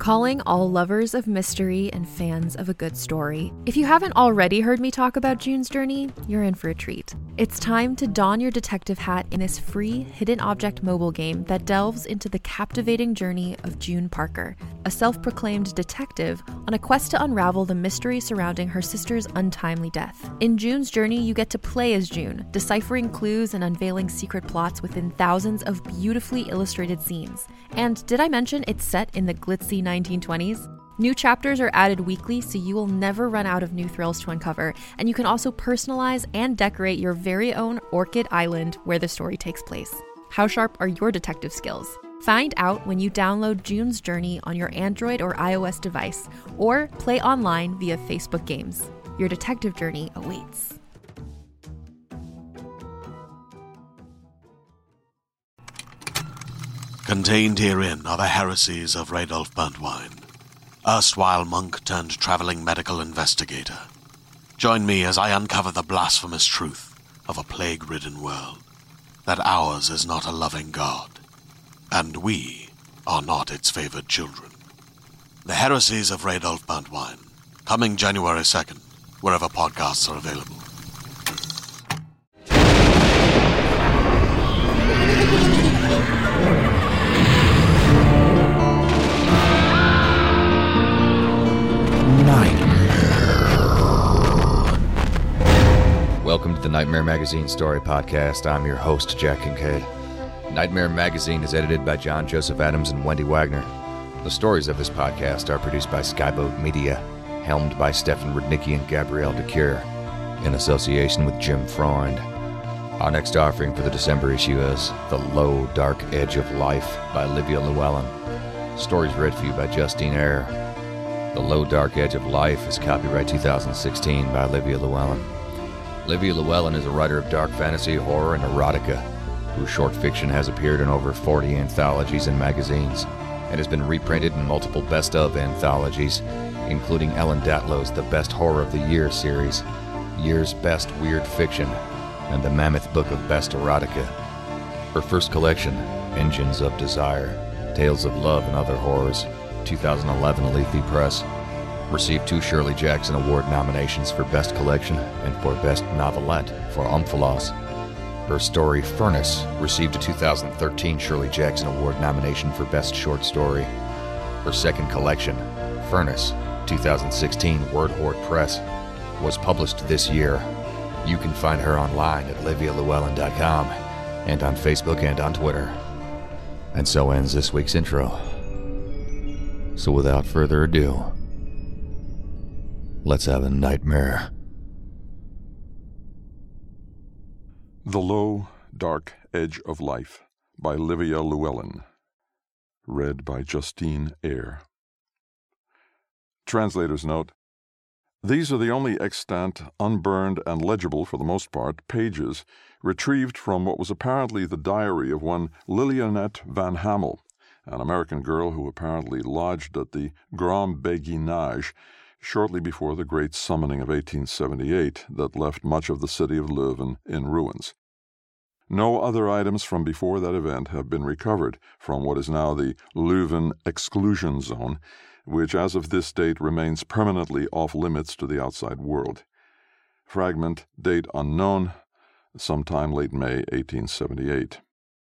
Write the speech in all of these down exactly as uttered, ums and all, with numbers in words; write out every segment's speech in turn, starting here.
Calling all lovers of mystery and fans of a good story. If you haven't already heard me talk about June's Journey, you're in for a treat. It's time to don your detective hat in this free hidden object mobile game that delves into the captivating journey of June Parker, a self-proclaimed detective on a quest to unravel the mystery surrounding her sister's untimely death. In June's Journey, you get to play as June, deciphering clues and unveiling secret plots within thousands of beautifully illustrated scenes. And did I mention it's set in the glitzy nineteen twenties? New chapters are added weekly, so you will never run out of new thrills to uncover, and you can also personalize and decorate your very own Orchid Island where the story takes place. How sharp are your detective skills? Find out when you download June's Journey on your Android or iOS device, or play online via Facebook Games. Your detective journey awaits. Contained herein are the heresies of Radolf Burntwine, erstwhile monk turned traveling medical investigator. Join me as I uncover the blasphemous truth of a plague-ridden world, that ours is not a loving God, and we are not its favored children. The heresies of Radolf Burntwine, coming January second, wherever podcasts are available. Welcome to the Nightmare Magazine Story Podcast. I'm your host, Jack Kincaid. Nightmare Magazine is edited by John Joseph Adams and Wendy Wagner. The stories of this podcast are produced by Skyboat Media, helmed by Stefan Rudnicki and Gabrielle DeCure, in association with Jim Freund. Our next offering for the December issue is The Low, Dark Edge of Life by Livia Llewellyn. Stories read for you by Justine Eyre. The Low, Dark Edge of Life is copyright two thousand sixteen by Livia Llewellyn. Livia Llewellyn is a writer of dark fantasy, horror, and erotica, whose short fiction has appeared in over forty anthologies and magazines, and has been reprinted in multiple best-of anthologies, including Ellen Datlow's The Best Horror of the Year series, Year's Best Weird Fiction, and the Mammoth Book of Best Erotica. Her first collection, Engines of Desire, Tales of Love and Other Horrors, two thousand eleven, Lethe Press, received two Shirley Jackson Award nominations for Best Collection and for Best Novelette for Omphalos. Her story, Furnace, received a two thousand thirteen Shirley Jackson Award nomination for Best Short Story. Her second collection, Furnace, two thousand sixteen, Word Horde Press, was published this year. You can find her online at livia llewellyn dot com and on Facebook and on Twitter. And so ends this week's intro. So without further ado, let's have a nightmare. The Low, Dark Edge of Life by Livia Llewellyn. Read by Justine Eyre. Translator's note: these are the only extant, unburned, and legible, for the most part, pages retrieved from what was apparently the diary of one Lilionette Van Hamel, an American girl who apparently lodged at the Grand Béguinage shortly before the great summoning of eighteen seventy-eight that left much of the city of Leuven in ruins. No other items from before that event have been recovered from what is now the Leuven exclusion zone, which as of this date remains permanently off-limits to the outside world. Fragment, date unknown, sometime late May eighteen seventy-eight.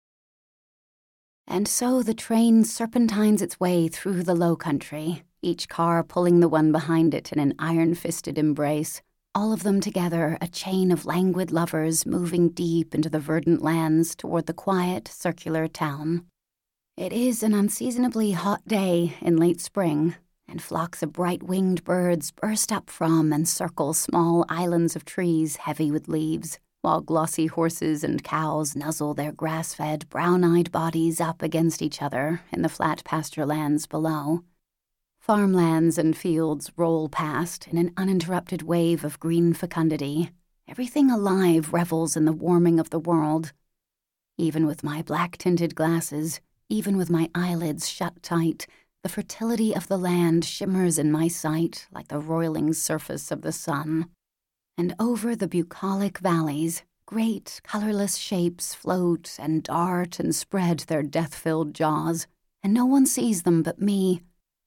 And so the train serpentines its way through the Low Country, each car pulling the one behind it in an iron-fisted embrace, all of them together a chain of languid lovers moving deep into the verdant lands toward the quiet, circular town. It is an unseasonably hot day in late spring, and flocks of bright-winged birds burst up from and circle small islands of trees heavy with leaves, while glossy horses and cows nuzzle their grass-fed, brown-eyed bodies up against each other in the flat pasture lands below. Farmlands and fields roll past in an uninterrupted wave of green fecundity. Everything alive revels in the warming of the world. Even with my black-tinted glasses, even with my eyelids shut tight, the fertility of the land shimmers in my sight like the roiling surface of the sun. And over the bucolic valleys, great colorless shapes float and dart and spread their death-filled jaws, and no one sees them but me,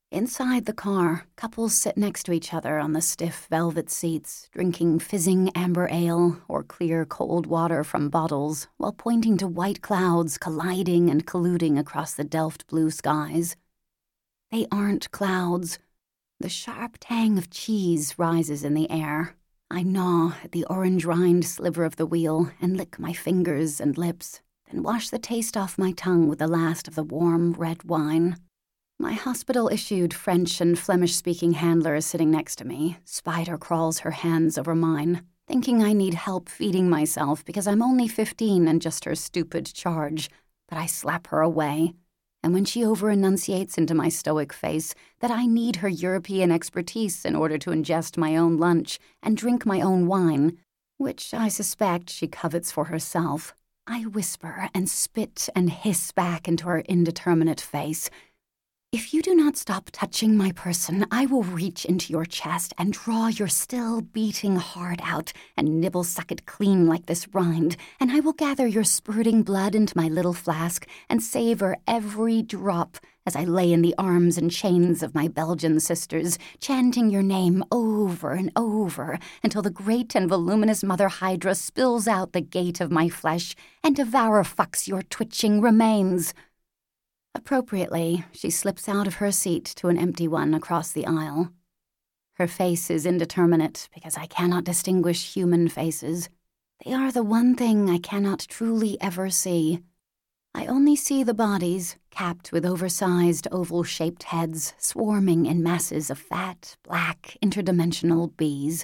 Inside the car, couples sit next to each other on the stiff velvet seats, drinking fizzing amber ale or clear cold water from bottles while pointing to white clouds colliding and colluding across the Delft blue skies. They aren't clouds. The sharp tang of cheese rises in the air. I gnaw at the orange-rind sliver of the wheel and lick my fingers and lips, then wash the taste off my tongue with the last of the warm red wine. My hospital-issued French and Flemish-speaking handler is sitting next to me. Spider crawls her hands over mine, thinking I need help feeding myself because I'm only fifteen and just her stupid charge. But I slap her away. And when she over-enunciates into my stoic face that I need her European expertise in order to ingest my own lunch and drink my own wine, which I suspect she covets for herself, I whisper and spit and hiss back into her indeterminate face, "If you do not stop touching my person, I will reach into your chest and draw your still beating heart out and nibble-suck it clean like this rind, and I will gather your spurting blood into my little flask and savor every drop as I lay in the arms and chains of my Belgian sisters, chanting your name over and over until the great and voluminous Mother Hydra spills out the gate of my flesh and devour-fucks your twitching remains." Appropriately, she slips out of her seat to an empty one across the aisle. Her face is indeterminate because I cannot distinguish human faces. They are the one thing I cannot truly ever see. I only see the bodies, capped with oversized oval-shaped heads, swarming in masses of fat, black, interdimensional bees.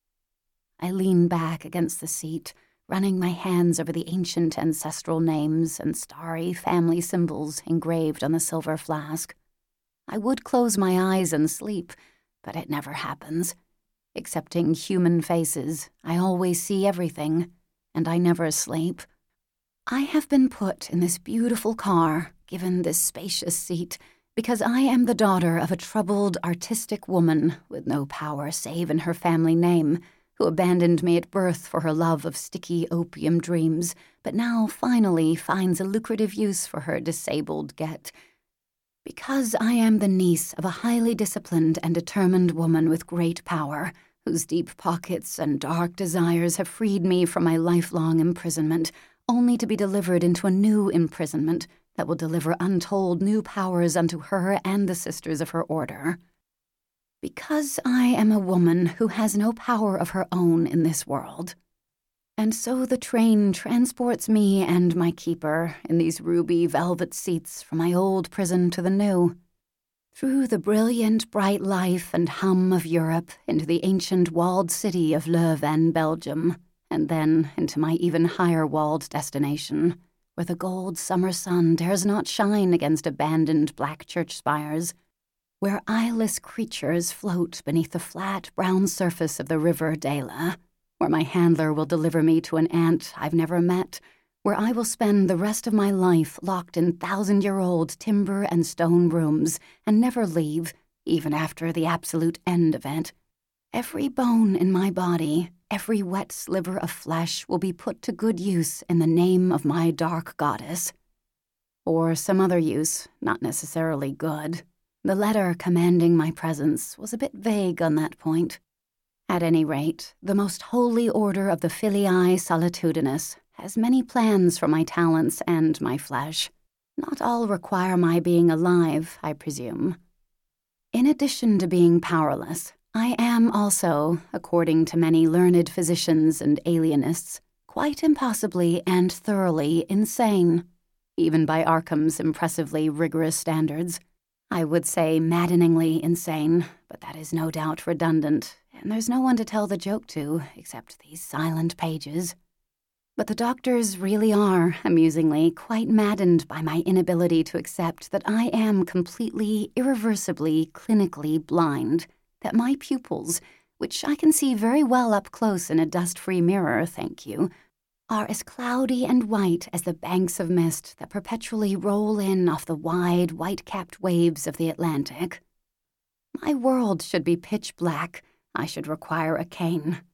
I lean back against the seat, running my hands over the ancient ancestral names and starry family symbols engraved on the silver flask. I would close my eyes and sleep, but it never happens. Excepting human faces, I always see everything, and I never sleep. I have been put in this beautiful car, given this spacious seat, because I am the daughter of a troubled, artistic woman with no power save in her family name, who abandoned me at birth for her love of sticky opium dreams, but now finally finds a lucrative use for her disabled get. Because I am the niece of a highly disciplined and determined woman with great power, whose deep pockets and dark desires have freed me from my lifelong imprisonment, only to be delivered into a new imprisonment that will deliver untold new powers unto her and the sisters of her order. Because I am a woman who has no power of her own in this world. And so the train transports me and my keeper in these ruby velvet seats from my old prison to the new, through the brilliant, bright life and hum of Europe into the ancient walled city of Leuven, Belgium, and then into my even higher walled destination, where the gold summer sun dares not shine against abandoned black church spires, where eyeless creatures float beneath the flat brown surface of the river Dela, where my handler will deliver me to an aunt I've never met, where I will spend the rest of my life locked in thousand-year-old timber and stone rooms and never leave, even after the absolute end of it. Every bone in my body, every wet sliver of flesh will be put to good use in the name of my dark goddess. Or some other use, not necessarily good. The letter commanding my presence was a bit vague on that point. At any rate, the most holy order of the Filii Solitudinus has many plans for my talents and my flesh. Not all require my being alive, I presume. In addition to being powerless, I am also, according to many learned physicians and alienists, quite impossibly and thoroughly insane, even by Arkham's impressively rigorous standards. I would say maddeningly insane, but that is no doubt redundant, and there's no one to tell the joke to except these silent pages. But the doctors really are, amusingly, quite maddened by my inability to accept that I am completely, irreversibly, clinically blind, that my pupils, which I can see very well up close in a dust-free mirror, thank you, are as cloudy and white as the banks of mist that perpetually roll in off the wide, white-capped waves of the Atlantic. My world should be pitch black. I should require a cane.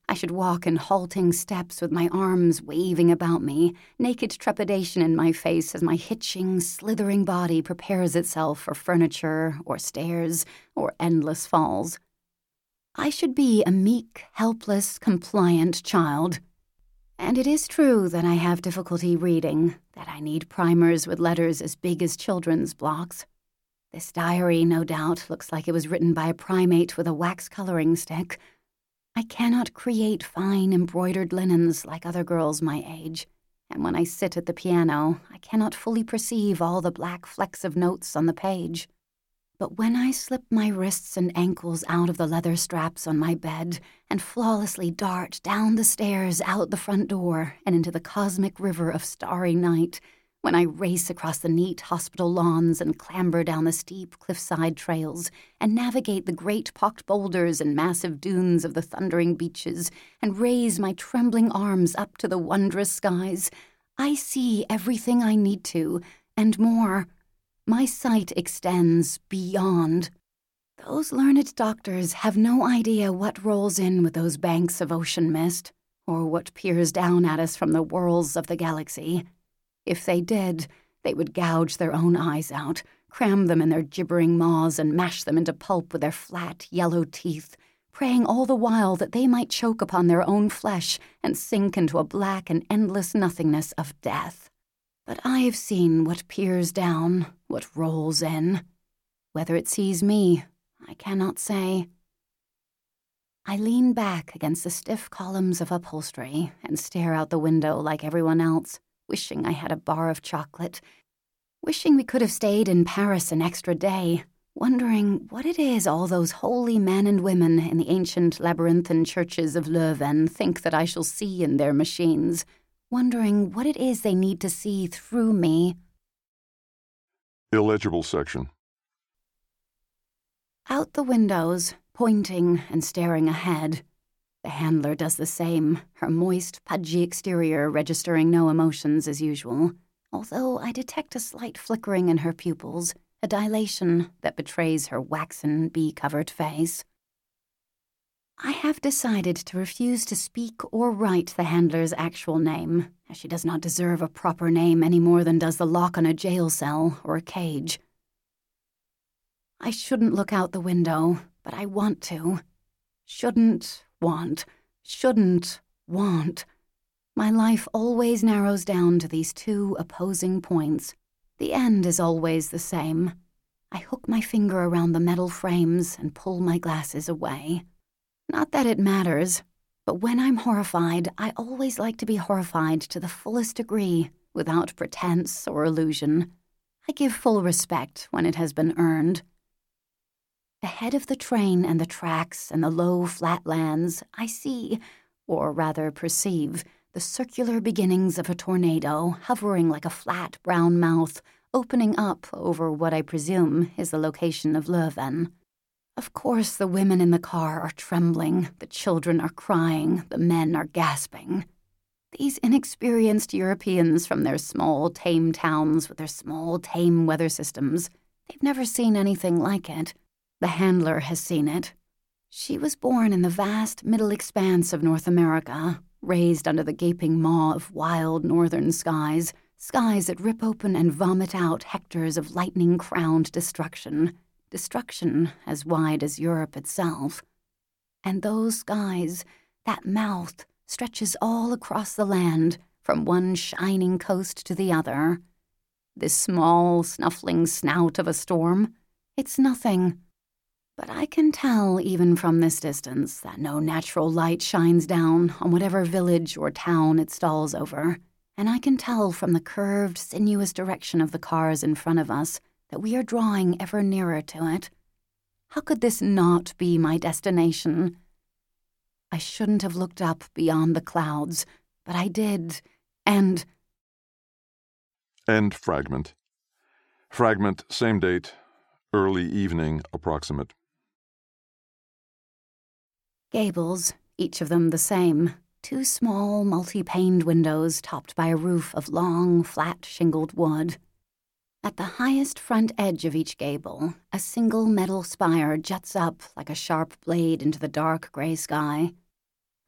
I should walk in halting steps with my arms waving about me, naked trepidation in my face as my hitching, slithering body prepares itself for furniture or stairs or endless falls. I should be a meek, helpless, compliant child. And it is true that I have difficulty reading, that I need primers with letters as big as children's blocks. This diary, no doubt, looks like it was written by a primate with a wax coloring stick. I cannot create fine embroidered linens like other girls my age, and when I sit at the piano, I cannot fully perceive all the black flecks of notes on the page. But when I slip my wrists and ankles out of the leather straps on my bed and flawlessly dart down the stairs out the front door and into the cosmic river of starry night, when I race across the neat hospital lawns and clamber down the steep cliffside trails and navigate the great pocked boulders and massive dunes of the thundering beaches and raise my trembling arms up to the wondrous skies, I see everything I need to, and more. My sight extends beyond. Those learned doctors have no idea what rolls in with those banks of ocean mist, or what peers down at us from the whirls of the galaxy. If they did, they would gouge their own eyes out, cram them in their gibbering maws, and mash them into pulp with their flat, yellow teeth, praying all the while that they might choke upon their own flesh and sink into a black and endless nothingness of death. But I have seen what peers down, what rolls in. Whether it sees me, I cannot say. I lean back against the stiff columns of upholstery and stare out the window like everyone else, wishing I had a bar of chocolate, wishing we could have stayed in Paris an extra day, wondering what it is all those holy men and women in the ancient labyrinthine churches of Leuven think that I shall see in their machines, wondering what it is they need to see through me. Illegible section. Out the windows, pointing and staring ahead. The handler does the same, her moist, pudgy exterior registering no emotions as usual, although I detect a slight flickering in her pupils, a dilation that betrays her waxen, bee-covered face. I have decided to refuse to speak or write the handler's actual name, as she does not deserve a proper name any more than does the lock on a jail cell or a cage. I shouldn't look out the window, but I want to. Shouldn't want, shouldn't want. My life always narrows down to these two opposing points. The end is always the same. I hook my finger around the metal frames and pull my glasses away. Not that it matters, but when I'm horrified, I always like to be horrified to the fullest degree, without pretense or illusion. I give full respect when it has been earned. Ahead of the train and the tracks and the low, flat lands, I see, or rather perceive, the circular beginnings of a tornado hovering like a flat brown mouth, opening up over what I presume is the location of Leuven. Of course, the women in the car are trembling, the children are crying, the men are gasping. These inexperienced Europeans from their small, tame towns with their small, tame weather systems, they've never seen anything like it. The handler has seen it. She was born in the vast middle expanse of North America, raised under the gaping maw of wild northern skies, skies that rip open and vomit out hectares of lightning-crowned destruction. Destruction as wide as Europe itself. And those skies, that mouth, stretches all across the land, from one shining coast to the other. This small, snuffling snout of a storm, it's nothing. But I can tell, even from this distance, that no natural light shines down on whatever village or town it stalls over, and I can tell from the curved, sinuous direction of the cars in front of us that we are drawing ever nearer to it. How could this not be my destination? I shouldn't have looked up beyond the clouds, but I did, and... End fragment. Fragment, same date, early evening approximate. Gables, each of them the same. Two small, multi-paned windows topped by a roof of long, flat, shingled wood. At the highest front edge of each gable, a single metal spire juts up like a sharp blade into the dark gray sky.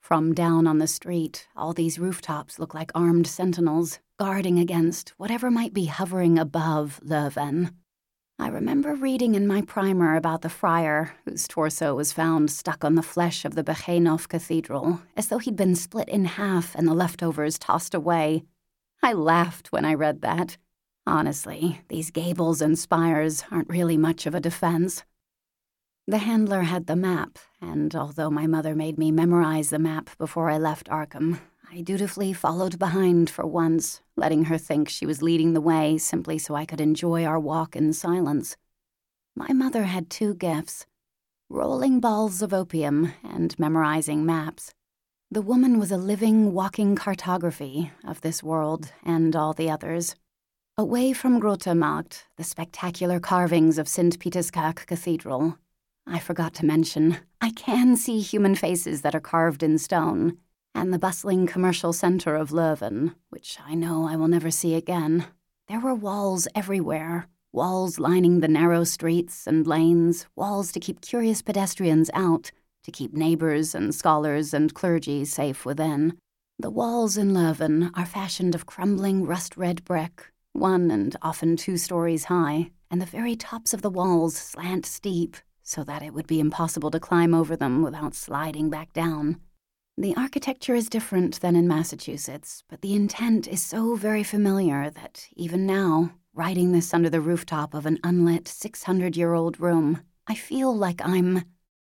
From down on the street, all these rooftops look like armed sentinels, guarding against whatever might be hovering above Leuven. I remember reading in my primer about the friar whose torso was found stuck on the flesh of the Bechenhof Cathedral, as though he'd been split in half and the leftovers tossed away. I laughed when I read that. Honestly, these gables and spires aren't really much of a defense. The handler had the map, and although my mother made me memorize the map before I left Arkham, I dutifully followed behind for once, letting her think she was leading the way simply so I could enjoy our walk in silence. My mother had two gifts: rolling balls of opium and memorizing maps. The woman was a living, walking cartography of this world and all the others. Away from Grote Markt, the spectacular carvings of Saint Peterskerk Cathedral, I forgot to mention, I can see human faces that are carved in stone, and the bustling commercial center of Leuven, which I know I will never see again. There were walls everywhere, walls lining the narrow streets and lanes, walls to keep curious pedestrians out, to keep neighbors and scholars and clergy safe within. The walls in Leuven are fashioned of crumbling rust-red brick, one and often two stories high, and the very tops of the walls slant steep, so that it would be impossible to climb over them without sliding back down. The architecture is different than in Massachusetts, but the intent is so very familiar that even now, writing this under the rooftop of an unlit six hundred year old room, I feel like I'm...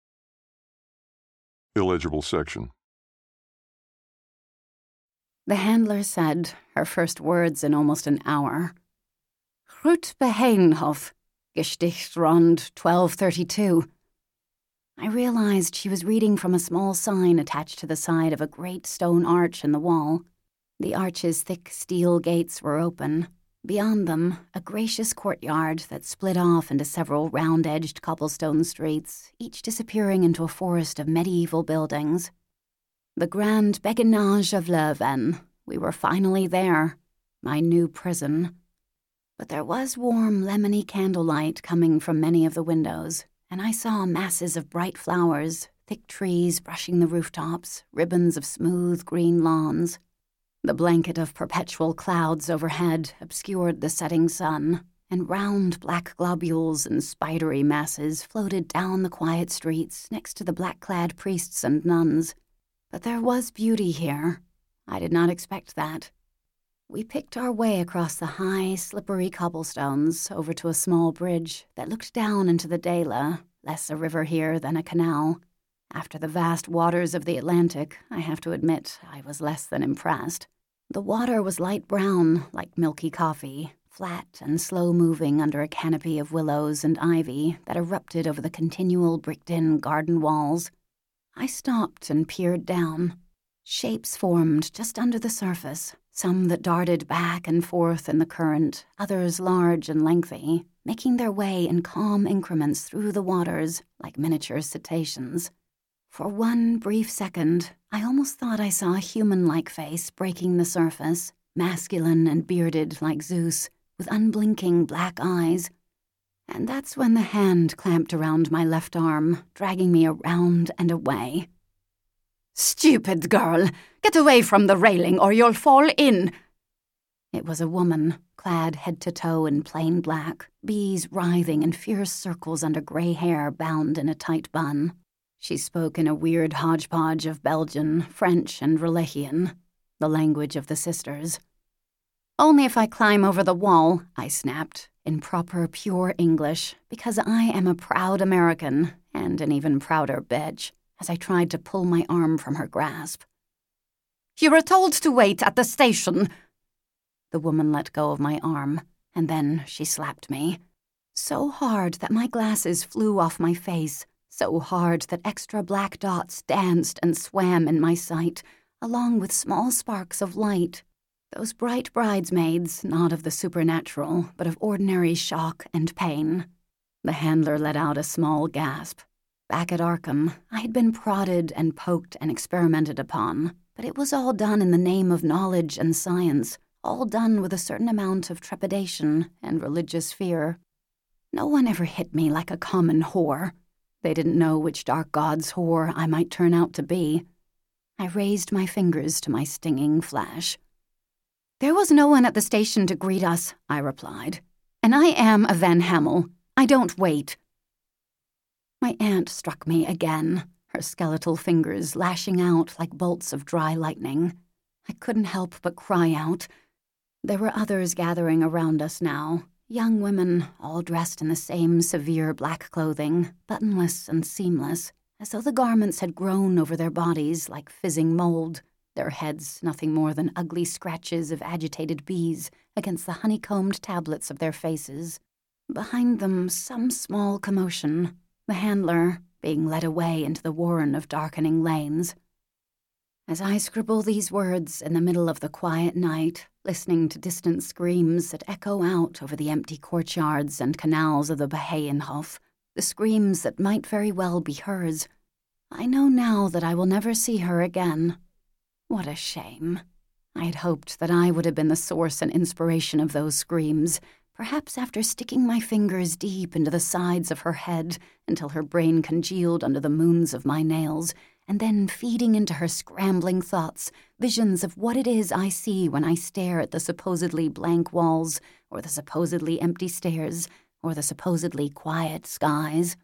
Illegible section. The handler said, her first words in almost an hour, Rut Beheinhof, Gesticht rond twelve thirty-two. I realized she was reading from a small sign attached to the side of a great stone arch in the wall. The arch's thick steel gates were open. Beyond them, a gracious courtyard that split off into several round-edged cobblestone streets, each disappearing into a forest of medieval buildings. The Grand Beguinage of Leuven. We were finally there. My new prison. But there was warm, lemony candlelight coming from many of the windows, and I saw masses of bright flowers, thick trees brushing the rooftops, ribbons of smooth green lawns. The blanket of perpetual clouds overhead obscured the setting sun, and round black globules and spidery masses floated down the quiet streets next to the black-clad priests and nuns. But there was beauty here. I did not expect that. We picked our way across the high, slippery cobblestones over to a small bridge that looked down into the Dela, less a river here than a canal. After the vast waters of the Atlantic, I have to admit I was less than impressed. The water was light brown, like milky coffee, flat and slow-moving under a canopy of willows and ivy that erupted over the continual bricked-in garden walls. I stopped and peered down. Shapes formed just under the surface, some that darted back and forth in the current, others large and lengthy, making their way in calm increments through the waters like miniature cetaceans. For one brief second, I almost thought I saw a human-like face breaking the surface, masculine and bearded like Zeus, with unblinking black eyes. And that's when the hand clamped around my left arm, dragging me around and away. "Stupid girl! Get away from the railing or you'll fall in!" It was a woman, clad head to toe in plain black, bees writhing in fierce circles under grey hair bound in a tight bun. She spoke in a weird hodgepodge of Belgian, French, and Wallachian, the language of the sisters. "Only if I climb over the wall," I snapped, in proper, pure English, because I am a proud American, and an even prouder bitch, as I tried to pull my arm from her grasp. "You were told to wait at the station." The woman let go of my arm, and then she slapped me. So hard that my glasses flew off my face, so hard that extra black dots danced and swam in my sight, along with small sparks of light. Those bright bridesmaids, not of the supernatural, but of ordinary shock and pain. The handler let out a small gasp. Back at Arkham, I had been prodded and poked and experimented upon, but it was all done in the name of knowledge and science, all done with a certain amount of trepidation and religious fear. No one ever hit me like a common whore. They didn't know which dark god's whore I might turn out to be. I raised my fingers to my stinging flesh. "There was no one at the station to greet us," I replied. "And I am a Van Hamel. I don't wait." My aunt struck me again, her skeletal fingers lashing out like bolts of dry lightning. I couldn't help but cry out. There were others gathering around us now, young women, all dressed in the same severe black clothing, buttonless and seamless, as though the garments had grown over their bodies like fizzing mold, their heads nothing more than ugly scratches of agitated bees against the honeycombed tablets of their faces. Behind them, some small commotion, the handler being led away into the warren of darkening lanes. As I scribble these words in the middle of the quiet night, listening to distant screams that echo out over the empty courtyards and canals of the Behaienhof, the screams that might very well be hers, I know now that I will never see her again. What a shame. I had hoped that I would have been the source and inspiration of those screams, perhaps after sticking my fingers deep into the sides of her head until her brain congealed under the moons of my nails, and then feeding into her scrambling thoughts visions of what it is I see when I stare at the supposedly blank walls, or the supposedly empty stairs, or the supposedly quiet skies.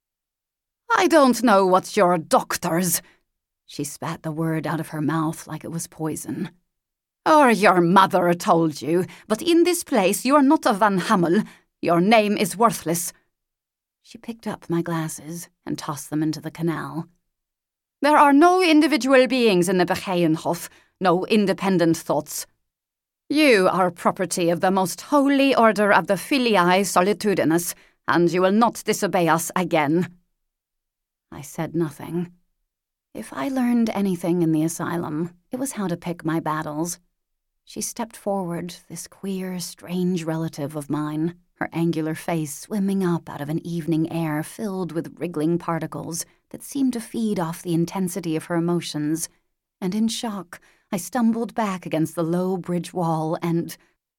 "I don't know what's your doctor's," she spat the word out of her mouth like it was poison. "Or your mother told you, but in this place you're not a Van Hamel. Your name is worthless." She picked up my glasses and tossed them into the canal. "There are no individual beings in the Behaienhof, no independent thoughts. You are property of the most holy order of the Filiae Solitudinis, and you will not disobey us again." I said nothing. If I learned anything in the asylum, it was how to pick my battles. She stepped forward, this queer, strange relative of mine, her angular face swimming up out of an evening air filled with wriggling particles that seemed to feed off the intensity of her emotions, and in shock, I stumbled back against the low bridge wall and...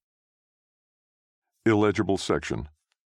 Illegible section.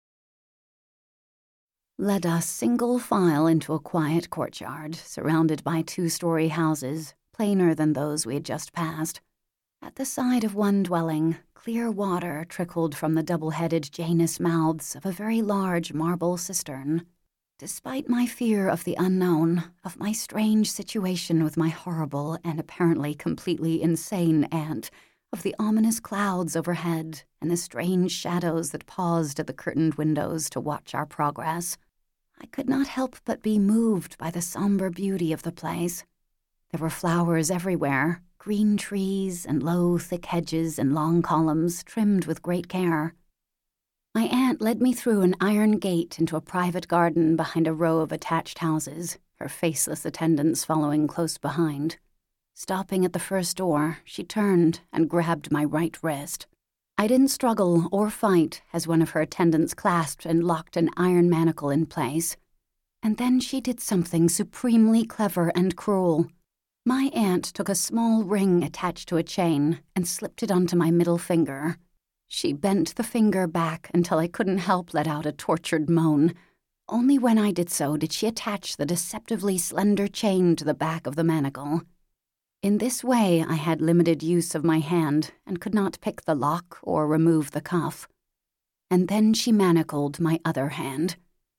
Led us single file into a quiet courtyard, surrounded by two-story houses, plainer than those we had just passed. At the side of one dwelling, clear water trickled from the double-headed Janus mouths of a very large marble cistern. Despite my fear of the unknown, of my strange situation with my horrible and apparently completely insane aunt, of the ominous clouds overhead and the strange shadows that paused at the curtained windows to watch our progress, I could not help but be moved by the somber beauty of the place. There were flowers everywhere, green trees and low, thick hedges and long columns trimmed with great care. My aunt led me through an iron gate into a private garden behind a row of attached houses, her faceless attendants following close behind. Stopping at the first door, she turned and grabbed my right wrist. I didn't struggle or fight as one of her attendants clasped and locked an iron manacle in place. And then she did something supremely clever and cruel. My aunt took a small ring attached to a chain and slipped it onto my middle finger. She bent the finger back until I couldn't help let out a tortured moan. Only when I did so did she attach the deceptively slender chain to the back of the manacle. In this way, I had limited use of my hand and could not pick the lock or remove the cuff. And then she manacled my other hand.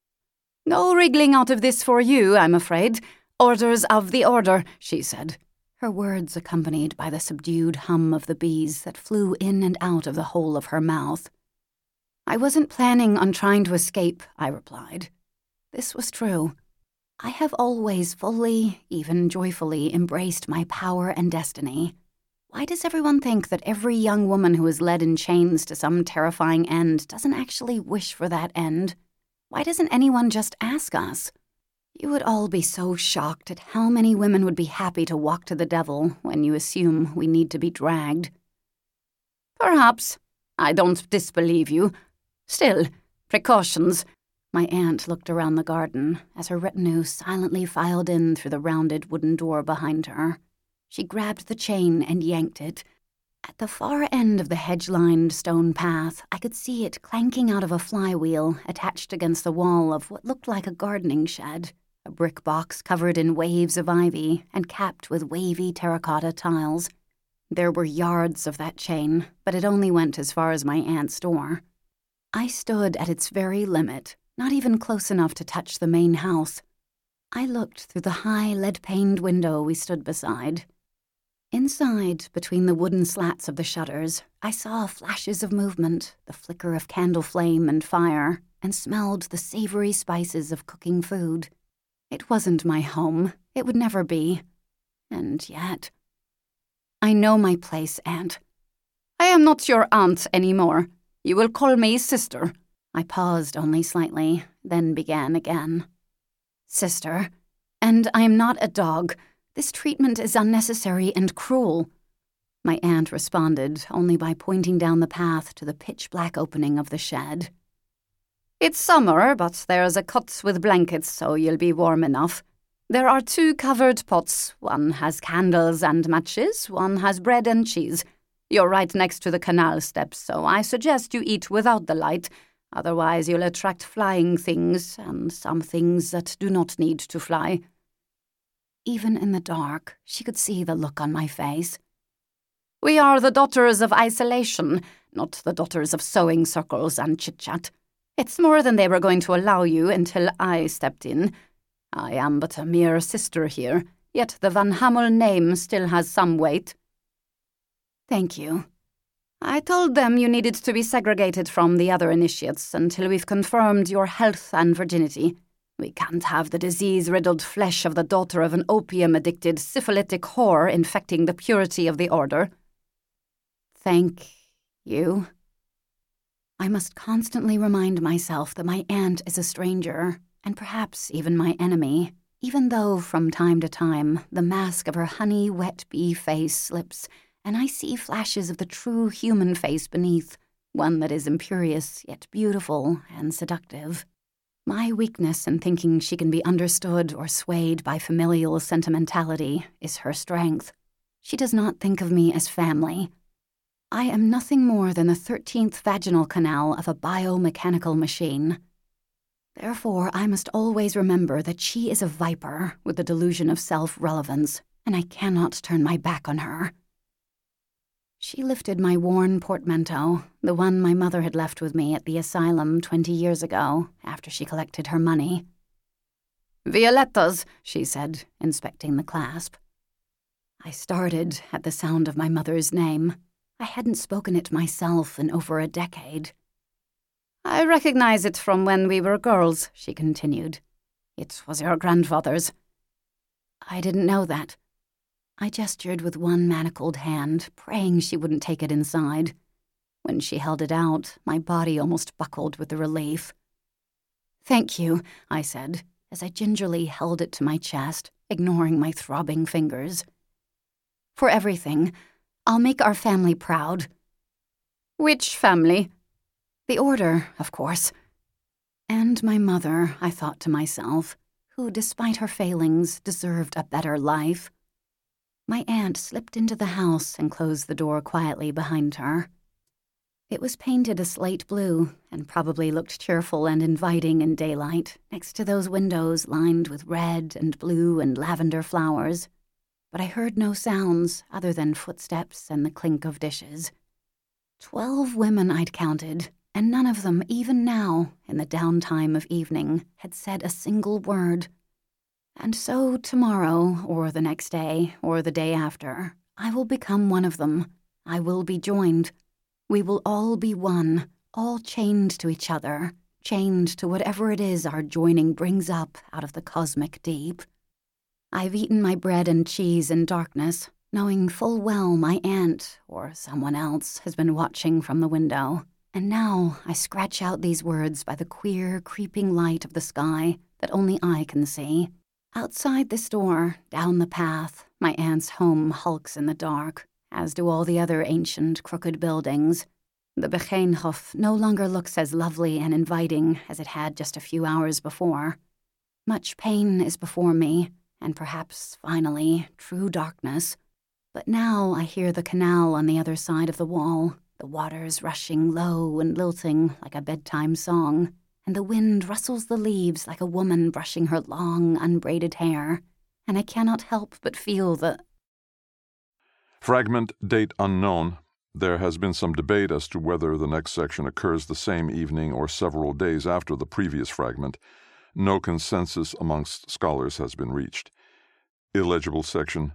"No wriggling out of this for you, I'm afraid. Orders of the order," she said, her words accompanied by the subdued hum of the bees that flew in and out of the hole of her mouth. "I wasn't planning on trying to escape," I replied. This was true. I have always fully, even joyfully, embraced my power and destiny. Why does everyone think that every young woman who is led in chains to some terrifying end doesn't actually wish for that end? Why doesn't anyone just ask us? You would all be so shocked at how many women would be happy to walk to the devil when you assume we need to be dragged. "Perhaps. I don't disbelieve you. Still, precautions." My aunt looked around the garden as her retinue silently filed in through the rounded wooden door behind her. She grabbed the chain and yanked it. At the far end of the hedge-lined stone path, I could see it clanking out of a flywheel attached against the wall of what looked like a gardening shed, a brick box covered in waves of ivy and capped with wavy terracotta tiles. There were yards of that chain, but it only went as far as my aunt's door. I stood at its very limit, not even close enough to touch the main house. I looked through the high lead-paned window we stood beside. Inside, between the wooden slats of the shutters, I saw flashes of movement, the flicker of candle flame and fire, and smelled the savory spices of cooking food. It wasn't my home. It would never be. And yet... I know my place, Aunt. I am not your aunt anymore. You will call me sister. I paused only slightly, then began again. Sister, and I am not a dog. This treatment is unnecessary and cruel. My aunt responded only by pointing down the path to the pitch-black opening of the shed. It's summer, but there's a cot with blankets, so you'll be warm enough. There are two covered pots. One has candles and matches, one has bread and cheese. You're right next to the canal steps, so I suggest you eat without the light. Otherwise you'll attract flying things, and some things that do not need to fly. Even in the dark, she could see the look on my face. We are the daughters of isolation, not the daughters of sewing circles and chit-chat. It's more than they were going to allow you until I stepped in. I am but a mere sister here, yet the Van Hammel name still has some weight. Thank you. I told them you needed to be segregated from the other initiates until we've confirmed your health and virginity. We can't have the disease-riddled flesh of the daughter of an opium-addicted, syphilitic whore infecting the purity of the order. Thank you. I must constantly remind myself that my aunt is a stranger, and perhaps even my enemy, even though from time to time the mask of her honey, wet bee face slips, and I see flashes of the true human face beneath, one that is imperious yet beautiful and seductive. My weakness in thinking she can be understood or swayed by familial sentimentality is her strength. She does not think of me as family. I am nothing more than the thirteenth vaginal canal of a biomechanical machine. Therefore, I must always remember that she is a viper with the delusion of self-relevance, and I cannot turn my back on her. She lifted my worn portmanteau, the one my mother had left with me at the asylum twenty years ago, after she collected her money. Violetta's, she said, inspecting the clasp. I started at the sound of my mother's name. I hadn't spoken it myself in over a decade. I recognize it from when we were girls, she continued. It was your grandfather's. I didn't know that. I gestured with one manacled hand, praying she wouldn't take it inside. When she held it out, my body almost buckled with the relief. Thank you, I said, as I gingerly held it to my chest, ignoring my throbbing fingers. For everything. I'll make our family proud. Which family? The Order, of course. And my mother, I thought to myself, who, despite her failings, deserved a better life. My aunt slipped into the house and closed the door quietly behind her. It was painted a slate blue and probably looked cheerful and inviting in daylight, next to those windows lined with red and blue and lavender flowers. But I heard no sounds other than footsteps and the clink of dishes. Twelve women I'd counted, and none of them, even now, in the downtime of evening, had said a single word. And so tomorrow, or the next day, or the day after, I will become one of them. I will be joined. We will all be one, all chained to each other, chained to whatever it is our joining brings up out of the cosmic deep. I've eaten my bread and cheese in darkness, knowing full well my aunt, or someone else, has been watching from the window, and now I scratch out these words by the queer, creeping light of the sky that only I can see. Outside this door, down the path, my aunt's home hulks in the dark, as do all the other ancient, crooked buildings. The Begijnhof no longer looks as lovely and inviting as it had just a few hours before. Much pain is before me, and perhaps, finally, true darkness. But now I hear the canal on the other side of the wall, the waters rushing low and lilting like a bedtime song, and the wind rustles the leaves like a woman brushing her long, unbraided hair, and I cannot help but feel the... Fragment date unknown. There has been some debate as to whether the next section occurs the same evening or several days after the previous fragment. No consensus amongst scholars has been reached. Illegible section.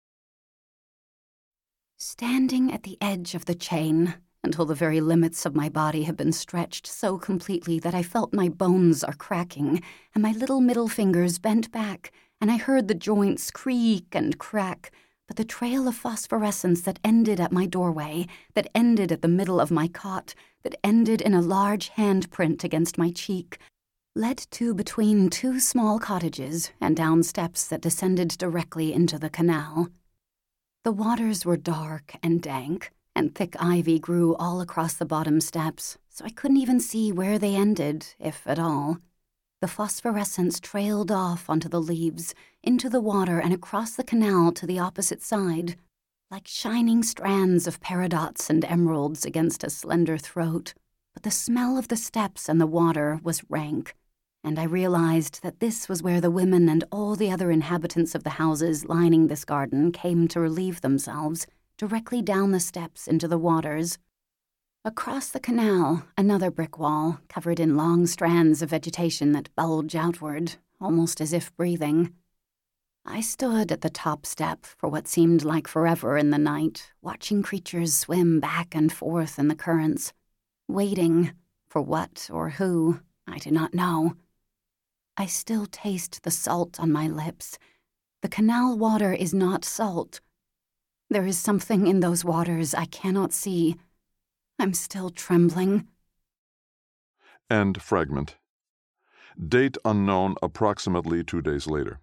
Standing at the edge of the chain, until the very limits of my body have been stretched so completely that I felt my bones are cracking, and my little middle fingers bent back, and I heard the joints creak and crack, but the trail of phosphorescence that ended at my doorway, that ended at the middle of my cot, that ended in a large handprint against my cheek, led to between two small cottages and down steps that descended directly into the canal. The waters were dark and dank, and thick ivy grew all across the bottom steps, so I couldn't even see where they ended, if at all. The phosphorescence trailed off onto the leaves, into the water and across the canal to the opposite side, like shining strands of peridots and emeralds against a slender throat. But the smell of the steps and the water was rank, and I realized that this was where the women and all the other inhabitants of the houses lining this garden came to relieve themselves, directly down the steps into the waters. Across the canal, another brick wall, covered in long strands of vegetation that bulge outward, almost as if breathing. I stood at the top step for what seemed like forever in the night, watching creatures swim back and forth in the currents, waiting for what or who, I do not know. I still taste the salt on my lips. The canal water is not salt. There is something in those waters I cannot see. I'm still trembling. End fragment. Date unknown, approximately two days later.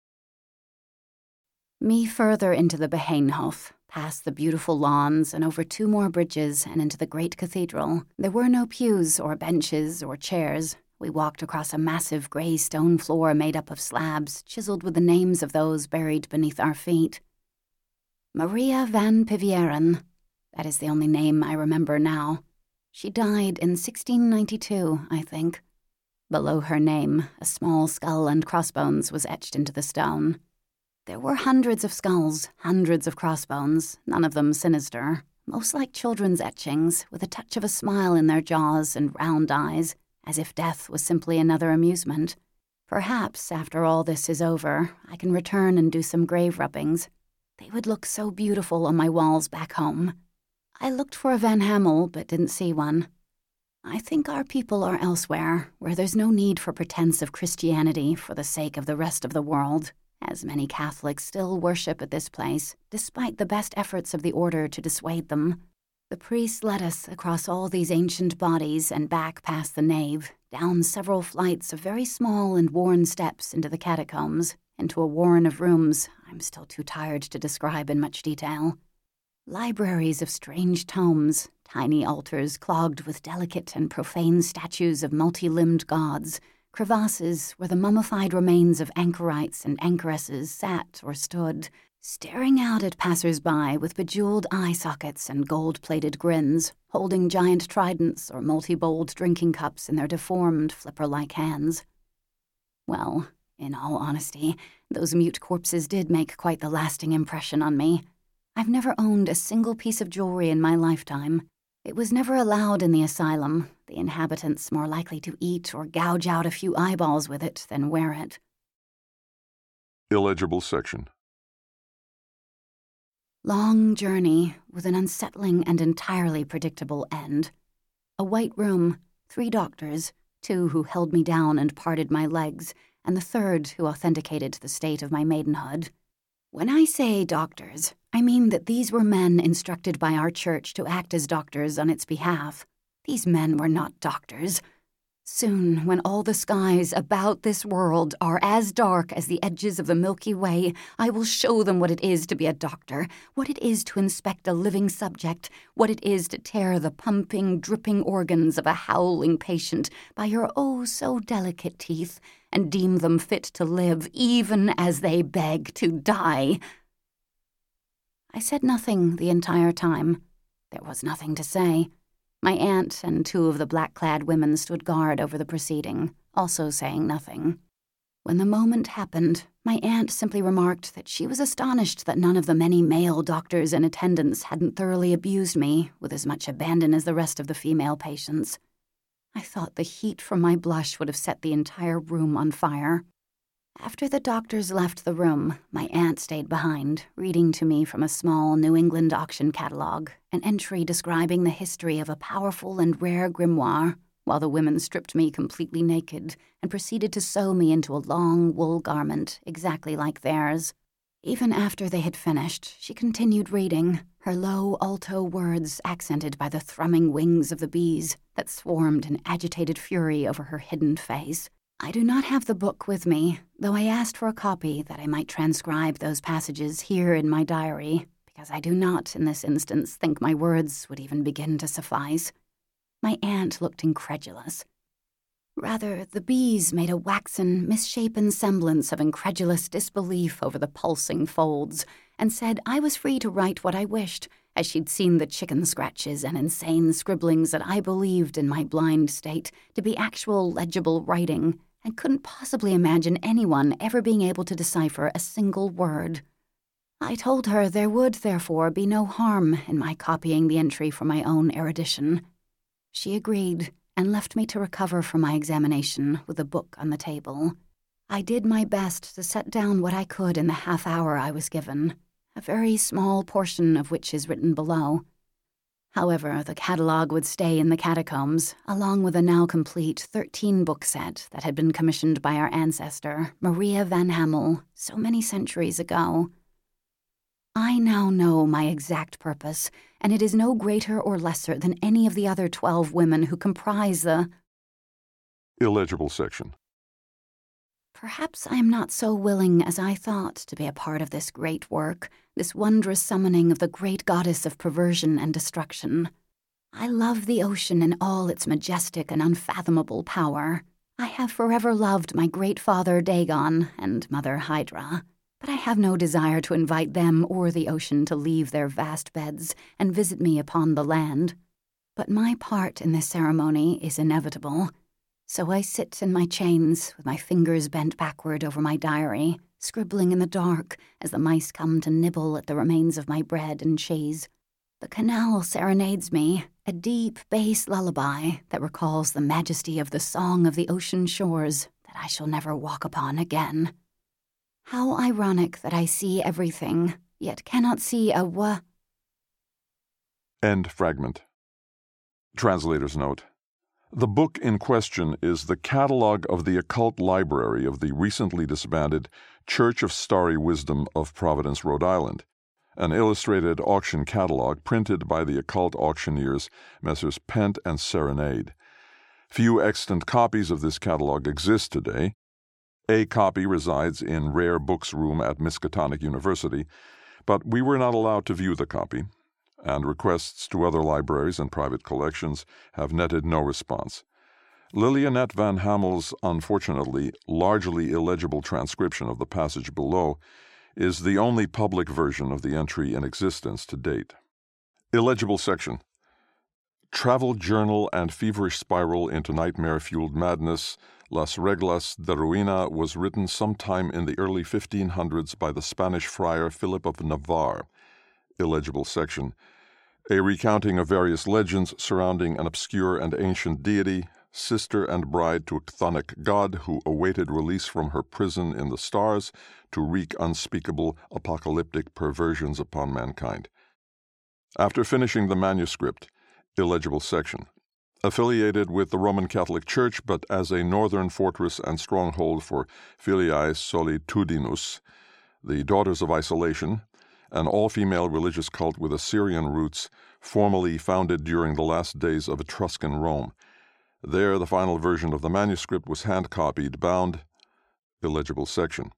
Me further into the Behainhof, past the beautiful lawns and over two more bridges and into the great cathedral. There were no pews or benches or chairs. We walked across a massive grey stone floor made up of slabs, chiseled with the names of those buried beneath our feet. Maria van Pivieren. That is the only name I remember now. She died in sixteen ninety-two, I think. Below her name, a small skull and crossbones was etched into the stone. There were hundreds of skulls, hundreds of crossbones, none of them sinister, most like children's etchings, with a touch of a smile in their jaws and round eyes, as if death was simply another amusement. Perhaps, after all this is over, I can return and do some grave rubbings. They would look so beautiful on my walls back home. I looked for a Van Hamel, but didn't see one. I think our people are elsewhere, where there's no need for pretense of Christianity for the sake of the rest of the world, as many Catholics still worship at this place, despite the best efforts of the order to dissuade them. The priest led us across all these ancient bodies and back past the nave, down several flights of very small and worn steps into the catacombs, into a warren of rooms I'm still too tired to describe in much detail. Libraries of strange tomes, tiny altars clogged with delicate and profane statues of multi-limbed gods, crevasses where the mummified remains of anchorites and anchoresses sat or stood, staring out at passers-by with bejeweled eye sockets and gold-plated grins, holding giant tridents or multi-bowled drinking cups in their deformed, flipper-like hands. Well, in all honesty, those mute corpses did make quite the lasting impression on me. I've never owned a single piece of jewelry in my lifetime. It was never allowed in the asylum, the inhabitants more likely to eat or gouge out a few eyeballs with it than wear it. Illegible section. Long journey with an unsettling and entirely predictable end. A white room, three doctors, two who held me down and parted my legs, and the third who authenticated the state of my maidenhood. When I say doctors, I mean that these were men instructed by our church to act as doctors on its behalf. These men were not doctors. Soon, when all the skies about this world are as dark as the edges of the Milky Way, I will show them what it is to be a doctor, what it is to inspect a living subject, what it is to tear the pumping, dripping organs of a howling patient by your oh-so-delicate teeth and deem them fit to live even as they beg to die. I said nothing the entire time. There was nothing to say. My aunt and two of the black-clad women stood guard over the proceeding, also saying nothing. When the moment happened, my aunt simply remarked that she was astonished that none of the many male doctors in attendance hadn't thoroughly abused me with as much abandon as the rest of the female patients. I thought the heat from my blush would have set the entire room on fire. After the doctors left the room, my aunt stayed behind, reading to me from a small New England auction catalog, an entry describing the history of a powerful and rare grimoire, while the women stripped me completely naked and proceeded to sew me into a long wool garment exactly like theirs. Even after they had finished, she continued reading, her low alto words accented by the thrumming wings of the bees that swarmed in agitated fury over her hidden face. I do not have the book with me, though I asked for a copy that I might transcribe those passages here in my diary, because I do not, in this instance, think my words would even begin to suffice. My aunt looked incredulous. Rather, the bees made a waxen, misshapen semblance of incredulous disbelief over the pulsing folds, and said I was free to write what I wished, as she'd seen the chicken scratches and insane scribblings that I believed in my blind state to be actual legible writing, and couldn't possibly imagine anyone ever being able to decipher a single word. I told her there would, therefore, be no harm in my copying the entry for my own erudition. She agreed, and left me to recover from my examination with a book on the table. I did my best to set down what I could in the half hour I was given, a very small portion of which is written below. However, the catalogue would stay in the catacombs, along with a now complete thirteen-book set that had been commissioned by our ancestor, Maria van Hamel, so many centuries ago. I now know my exact purpose, and it is no greater or lesser than any of the other twelve women who comprise the illegible section. Perhaps I am not so willing as I thought to be a part of this great work, this wondrous summoning of the great goddess of perversion and destruction. I love the ocean in all its majestic and unfathomable power. I have forever loved my great father Dagon and Mother Hydra, but I have no desire to invite them or the ocean to leave their vast beds and visit me upon the land. But my part in this ceremony is inevitable. So I sit in my chains, with my fingers bent backward over my diary, scribbling in the dark as the mice come to nibble at the remains of my bread and cheese. The canal serenades me, a deep bass lullaby that recalls the majesty of the song of the ocean shores that I shall never walk upon again. How ironic that I see everything, yet cannot see a wa... End fragment. Translator's note. The book in question is the Catalogue of the Occult Library of the recently disbanded Church of Starry Wisdom of Providence, Rhode Island, an illustrated auction catalogue printed by the occult auctioneers Messrs. Pent and Serenade. Few extant copies of this catalogue exist today. A copy resides in Rare Books Room at Miskatonic University, but we were not allowed to view the copy, and requests to other libraries and private collections have netted no response. Lilianette van Hamel's, unfortunately, largely illegible transcription of the passage below is the only public version of the entry in existence to date. Illegible section. Travel Journal and Feverish Spiral into Nightmare-Fueled Madness, Las Reglas de Ruina was written sometime in the early fifteen hundreds by the Spanish friar Philip of Navarre. Illegible section. A recounting of various legends surrounding an obscure and ancient deity, sister and bride to a chthonic god who awaited release from her prison in the stars to wreak unspeakable apocalyptic perversions upon mankind. After finishing the manuscript, illegible section. Affiliated with the Roman Catholic Church, but as a northern fortress and stronghold for Filiae Solitudinus, the Daughters of Isolation, an all-female religious cult with Assyrian roots, formally founded during the last days of Etruscan Rome. There, the final version of the manuscript was hand-copied, bound, illegible section.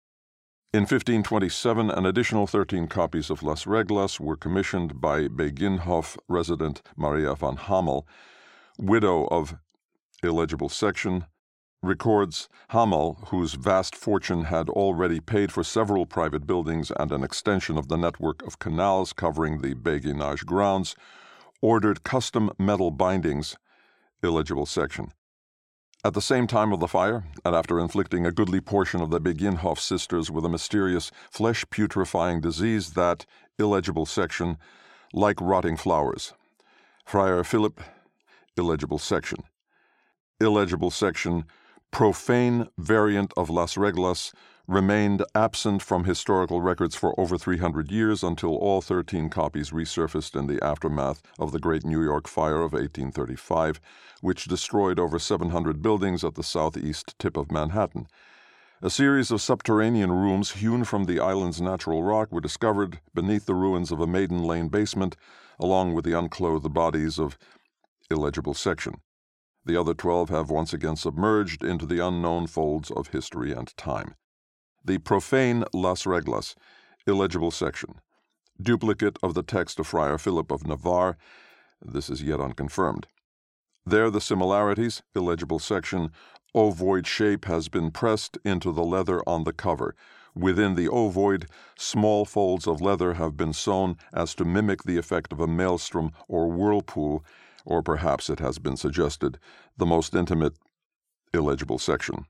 In fifteen twenty-seven, an additional thirteen copies of Las Reglas were commissioned by Beginhof resident Maria van Hamel, widow of illegible section, records Hamel, whose vast fortune had already paid for several private buildings and an extension of the network of canals covering the Beguinage grounds, ordered custom metal bindings, illegible section. At the same time of the fire, and after inflicting a goodly portion of the Beginhoff sisters with a mysterious flesh-putrefying disease that, illegible section, like rotting flowers. Friar Philip, illegible section. Illegible section, profane variant of Las Reglas, remained absent from historical records for over three hundred years until all thirteen copies resurfaced in the aftermath of the Great New York Fire of eighteen thirty-five, which destroyed over seven hundred buildings at the southeast tip of Manhattan. A series of subterranean rooms hewn from the island's natural rock were discovered beneath the ruins of a Maiden Lane basement, along with the unclothed bodies of illegible section. The other twelve have once again submerged into the unknown folds of history and time. The profane Las Reglas, illegible section. Duplicate of the text of Friar Philip of Navarre. This is yet unconfirmed. There the similarities, illegible section. Ovoid shape has been pressed into the leather on the cover. Within the ovoid, small folds of leather have been sewn as to mimic the effect of a maelstrom or whirlpool, or perhaps it has been suggested, the most intimate, illegible section.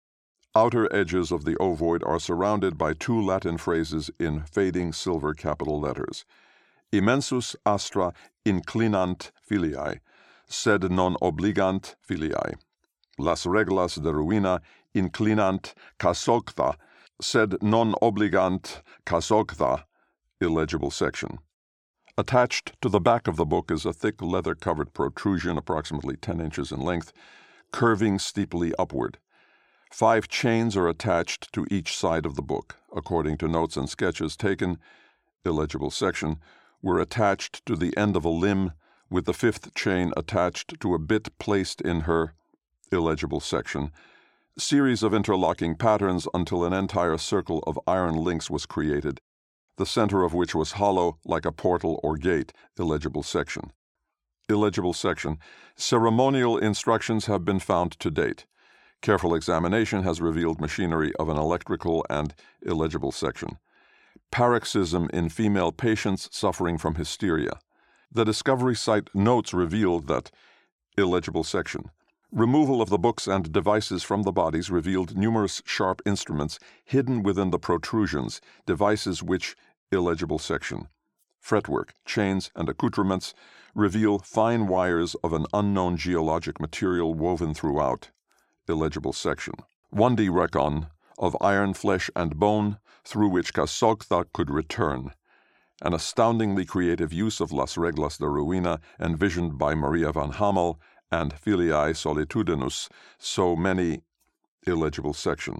Outer edges of the ovoid are surrounded by two Latin phrases in fading silver capital letters. Immensus astra inclinant filiae, sed non obligant filiae. Las reglas de ruina inclinant casocta, sed non obligant casocta, illegible section. Attached to the back of the book is a thick leather-covered protrusion approximately ten inches in length, curving steeply upward. Five chains are attached to each side of the book, according to notes and sketches taken, illegible section, were attached to the end of a limb, with the fifth chain attached to a bit placed in her, illegible section, series of interlocking patterns until an entire circle of iron links was created, the center of which was hollow like a portal or gate, illegible section. Illegible section. Ceremonial instructions have been found to date. Careful examination has revealed machinery of an electrical and illegible section. Paroxysm in female patients suffering from hysteria. The discovery site notes revealed that illegible section. Removal of the books and devices from the bodies revealed numerous sharp instruments hidden within the protrusions, devices which, illegible section. Fretwork, chains, and accoutrements reveal fine wires of an unknown geologic material woven throughout, illegible section. Wandi Rekon, of iron, flesh, and bone, through which Casocta could return. An astoundingly creative use of Las Reglas de Ruina, envisioned by Maria van Hamel and Filiae Solitudinus, so many, illegible section.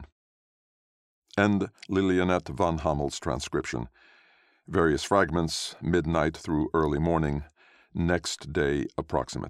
End Lilianette van Hamel's transcription. Various fragments, midnight through early morning, next day approximate.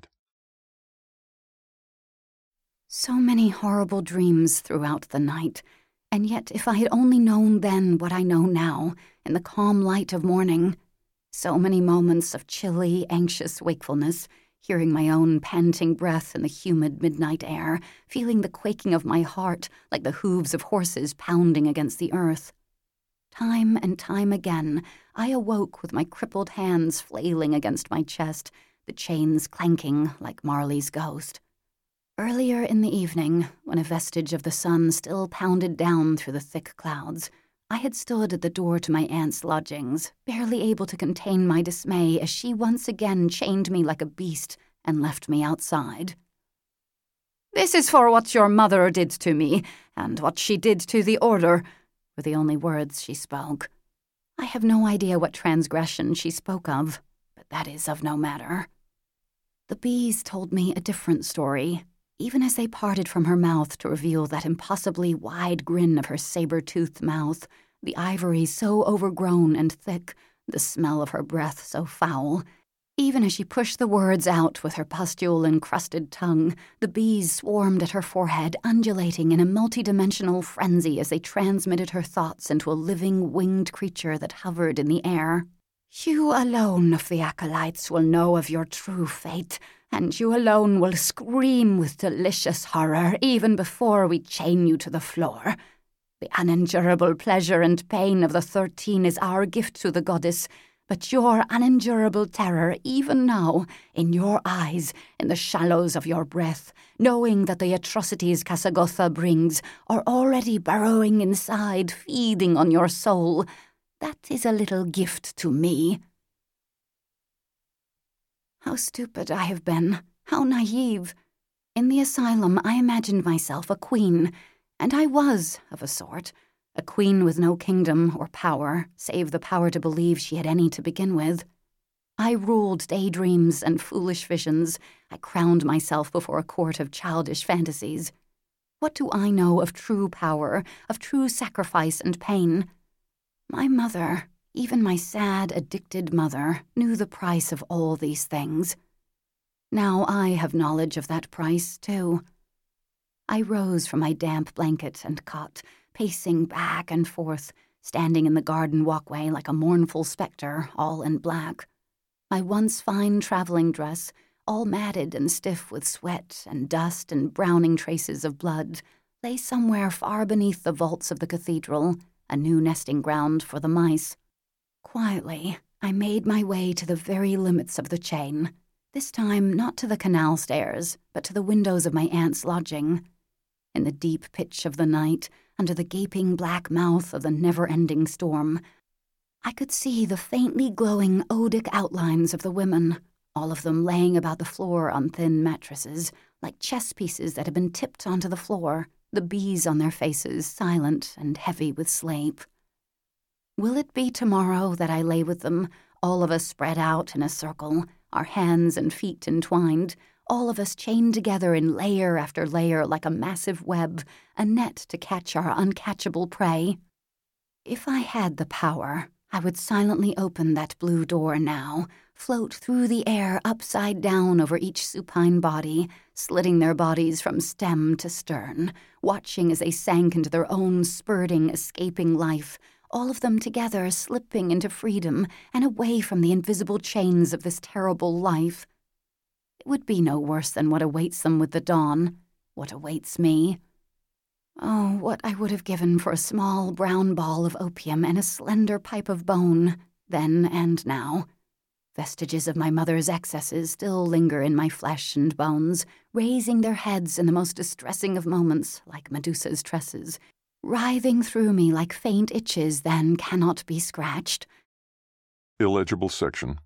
So many horrible dreams throughout the night, and yet if I had only known then what I know now, in the calm light of morning, so many moments of chilly, anxious wakefulness, hearing my own panting breath in the humid midnight air, feeling the quaking of my heart like the hooves of horses pounding against the earth. Time and time again, I awoke with my crippled hands flailing against my chest, the chains clanking like Marley's ghost. Earlier in the evening, when a vestige of the sun still pounded down through the thick clouds, I had stood at the door to my aunt's lodgings, barely able to contain my dismay as she once again chained me like a beast and left me outside. "This is for what your mother did to me, and what she did to the order," were the only words she spoke. I have no idea what transgression she spoke of, but that is of no matter. The bees told me a different story, even as they parted from her mouth to reveal that impossibly wide grin of her saber-toothed mouth, the ivory so overgrown and thick, the smell of her breath so foul. Even as she pushed the words out with her pustule-encrusted tongue, the bees swarmed at her forehead, undulating in a multidimensional frenzy as they transmitted her thoughts into a living, winged creature that hovered in the air. "You alone of the acolytes will know of your true fate, and you alone will scream with delicious horror even before we chain you to the floor. The unendurable pleasure and pain of the thirteen is our gift to the goddess, but your unendurable terror even now, in your eyes, in the shallows of your breath, knowing that the atrocities Casagotha brings are already burrowing inside, feeding on your soul, that is a little gift to me. How stupid I have been, how naive. In the asylum, I imagined myself a queen, and I was, of a sort, a queen with no kingdom or power, save the power to believe she had any to begin with. I ruled daydreams and foolish visions. I crowned myself before a court of childish fantasies. What do I know of true power, of true sacrifice and pain? My mother, even my sad, addicted mother, knew the price of all these things. Now I have knowledge of that price, too. I rose from my damp blanket and cot, pacing back and forth, standing in the garden walkway like a mournful spectre, all in black. My once fine traveling dress, all matted and stiff with sweat and dust and browning traces of blood, lay somewhere far beneath the vaults of the cathedral, a new nesting ground for the mice. Quietly, I made my way to the very limits of the chain, this time not to the canal stairs, but to the windows of my aunt's lodging. In the deep pitch of the night, under the gaping black mouth of the never-ending storm, I could see the faintly glowing odic outlines of the women, all of them laying about the floor on thin mattresses, like chess pieces that had been tipped onto the floor, the bees on their faces silent and heavy with sleep. Will it be tomorrow that I lay with them, all of us spread out in a circle, our hands and feet entwined, all of us chained together in layer after layer like a massive web, a net to catch our uncatchable prey? If I had the power, I would silently open that blue door now, float through the air upside down over each supine body, slitting their bodies from stem to stern, watching as they sank into their own spurting, escaping life, all of them together slipping into freedom and away from the invisible chains of this terrible life. It would be no worse than what awaits them with the dawn, what awaits me. Oh, what I would have given for a small brown ball of opium and a slender pipe of bone, then and now. Vestiges of my mother's excesses still linger in my flesh and bones, raising their heads in the most distressing of moments, like Medusa's tresses, writhing through me like faint itches then cannot be scratched. Illegible section.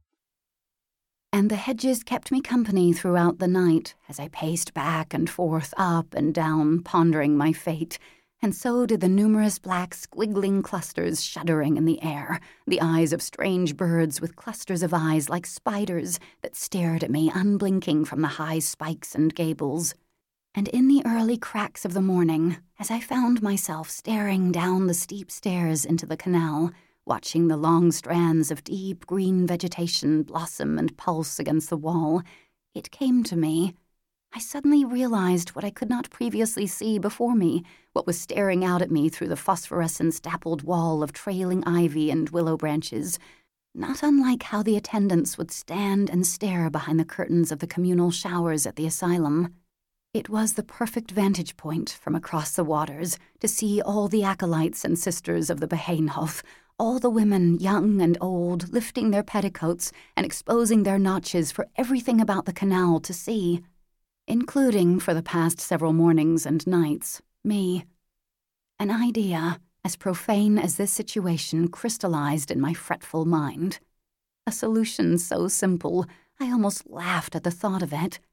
And the hedges kept me company throughout the night as I paced back and forth, up and down, pondering my fate, and so did the numerous black squiggling clusters shuddering in the air, the eyes of strange birds with clusters of eyes like spiders that stared at me unblinking from the high spikes and gables. And in the early cracks of the morning, as I found myself staring down the steep stairs into the canal, watching the long strands of deep green vegetation blossom and pulse against the wall, it came to me. I suddenly realized what I could not previously see before me, what was staring out at me through the phosphorescence-dappled wall of trailing ivy and willow branches, not unlike how the attendants would stand and stare behind the curtains of the communal showers at the asylum. It was the perfect vantage point from across the waters to see all the acolytes and sisters of the Beheinhof, all the women, young and old, lifting their petticoats and exposing their notches for everything about the canal to see, including, for the past several mornings and nights, me. An idea, as profane as this situation, crystallized in my fretful mind. A solution so simple, I almost laughed at the thought of it.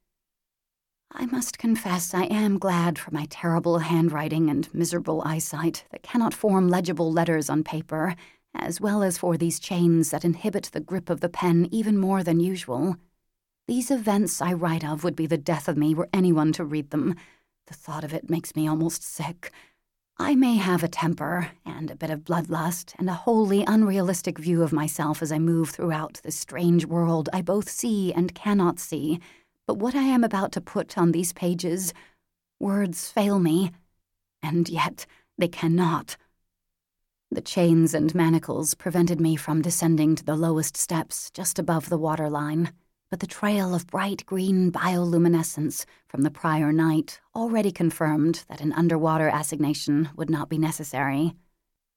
I must confess I am glad for my terrible handwriting and miserable eyesight that cannot form legible letters on paper, as well as for these chains that inhibit the grip of the pen even more than usual. These events I write of would be the death of me were anyone to read them. The thought of it makes me almost sick. I may have a temper, and a bit of bloodlust, and a wholly unrealistic view of myself as I move throughout this strange world I both see and cannot see, but what I am about to put on these pages, words fail me, and yet they cannot. The chains and manacles prevented me from descending to the lowest steps just above the waterline, but the trail of bright green bioluminescence from the prior night already confirmed that an underwater assignation would not be necessary.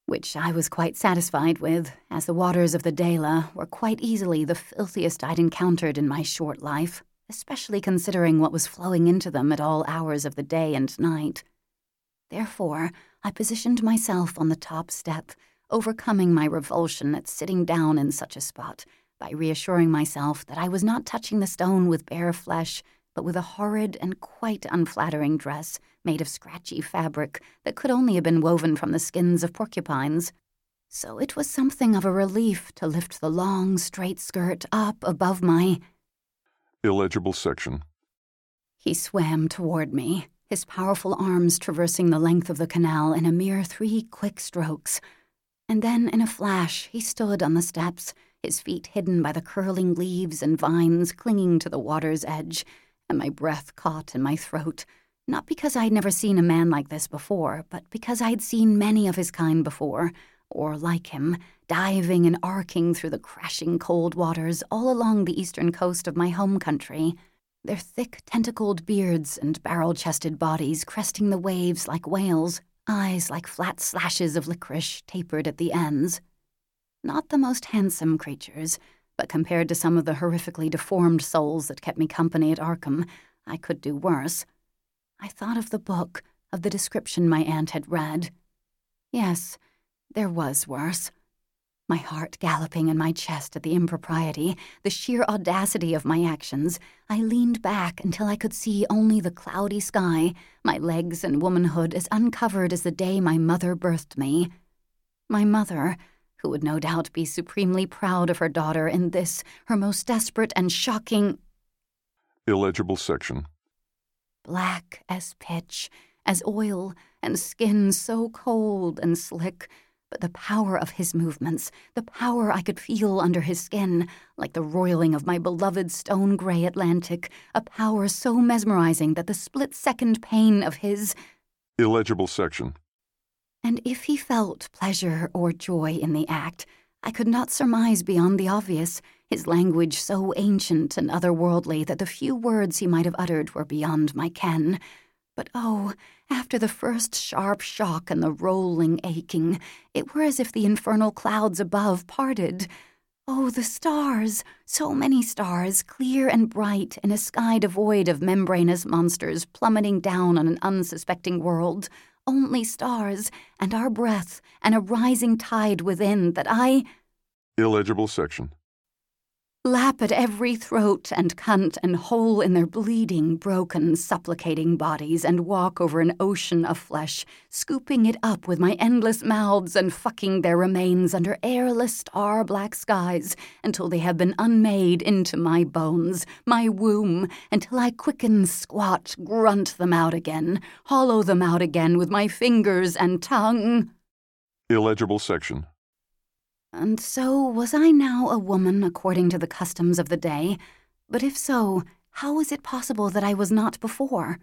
which I was quite satisfied with, as the waters of the Dela were quite easily the filthiest I'd encountered in my short life, especially considering what was flowing into them at all hours of the day and night. Therefore, I positioned myself on the top step, overcoming my revulsion at sitting down in such a spot, by reassuring myself that I was not touching the stone with bare flesh, but with a horrid and quite unflattering dress made of scratchy fabric that could only have been woven from the skins of porcupines. So it was something of a relief to lift the long, straight skirt up above my... Illegible section. He swam toward me, his powerful arms traversing the length of the canal in a mere three quick strokes. And then, in a flash, he stood on the steps, his feet hidden by the curling leaves and vines clinging to the water's edge, and my breath caught in my throat, not because I'd never seen a man like this before, but because I'd seen many of his kind before, or like him, diving and arcing through the crashing cold waters all along the eastern coast of my home country, their thick tentacled beards and barrel-chested bodies cresting the waves like whales, eyes like flat slashes of licorice tapered at the ends. Not the most handsome creatures, but compared to some of the horrifically deformed souls that kept me company at Arkham, I could do worse. I thought of the book, of the description my aunt had read. Yes, there was worse. My heart galloping in my chest at the impropriety, the sheer audacity of my actions, I leaned back until I could see only the cloudy sky, my legs and womanhood as uncovered as the day my mother birthed me. My mother, who would no doubt be supremely proud of her daughter in this, her most desperate and shocking... Illegible section. Black as pitch, as oil, and skin so cold and slick, but the power of his movements, the power I could feel under his skin, like the roiling of my beloved stone-gray Atlantic, a power so mesmerizing that the split-second pain of his... Illegible section. And if he felt pleasure or joy in the act, I could not surmise beyond the obvious, his language so ancient and otherworldly that the few words he might have uttered were beyond my ken. But oh, after the first sharp shock and the rolling aching, it were as if the infernal clouds above parted. Oh, the stars, so many stars, clear and bright, in a sky devoid of membranous monsters plummeting down on an unsuspecting world. Only stars, and our breath, and a rising tide within that I... Illegible section. Lap at every throat and cunt and hole in their bleeding, broken, supplicating bodies and walk over an ocean of flesh, scooping it up with my endless mouths and fucking their remains under airless star-black skies until they have been unmade into my bones, my womb, until I quicken, squat, grunt them out again, hollow them out again with my fingers and tongue. Illegible section. And so was I now a woman according to the customs of the day? But if so, how is it possible that I was not before?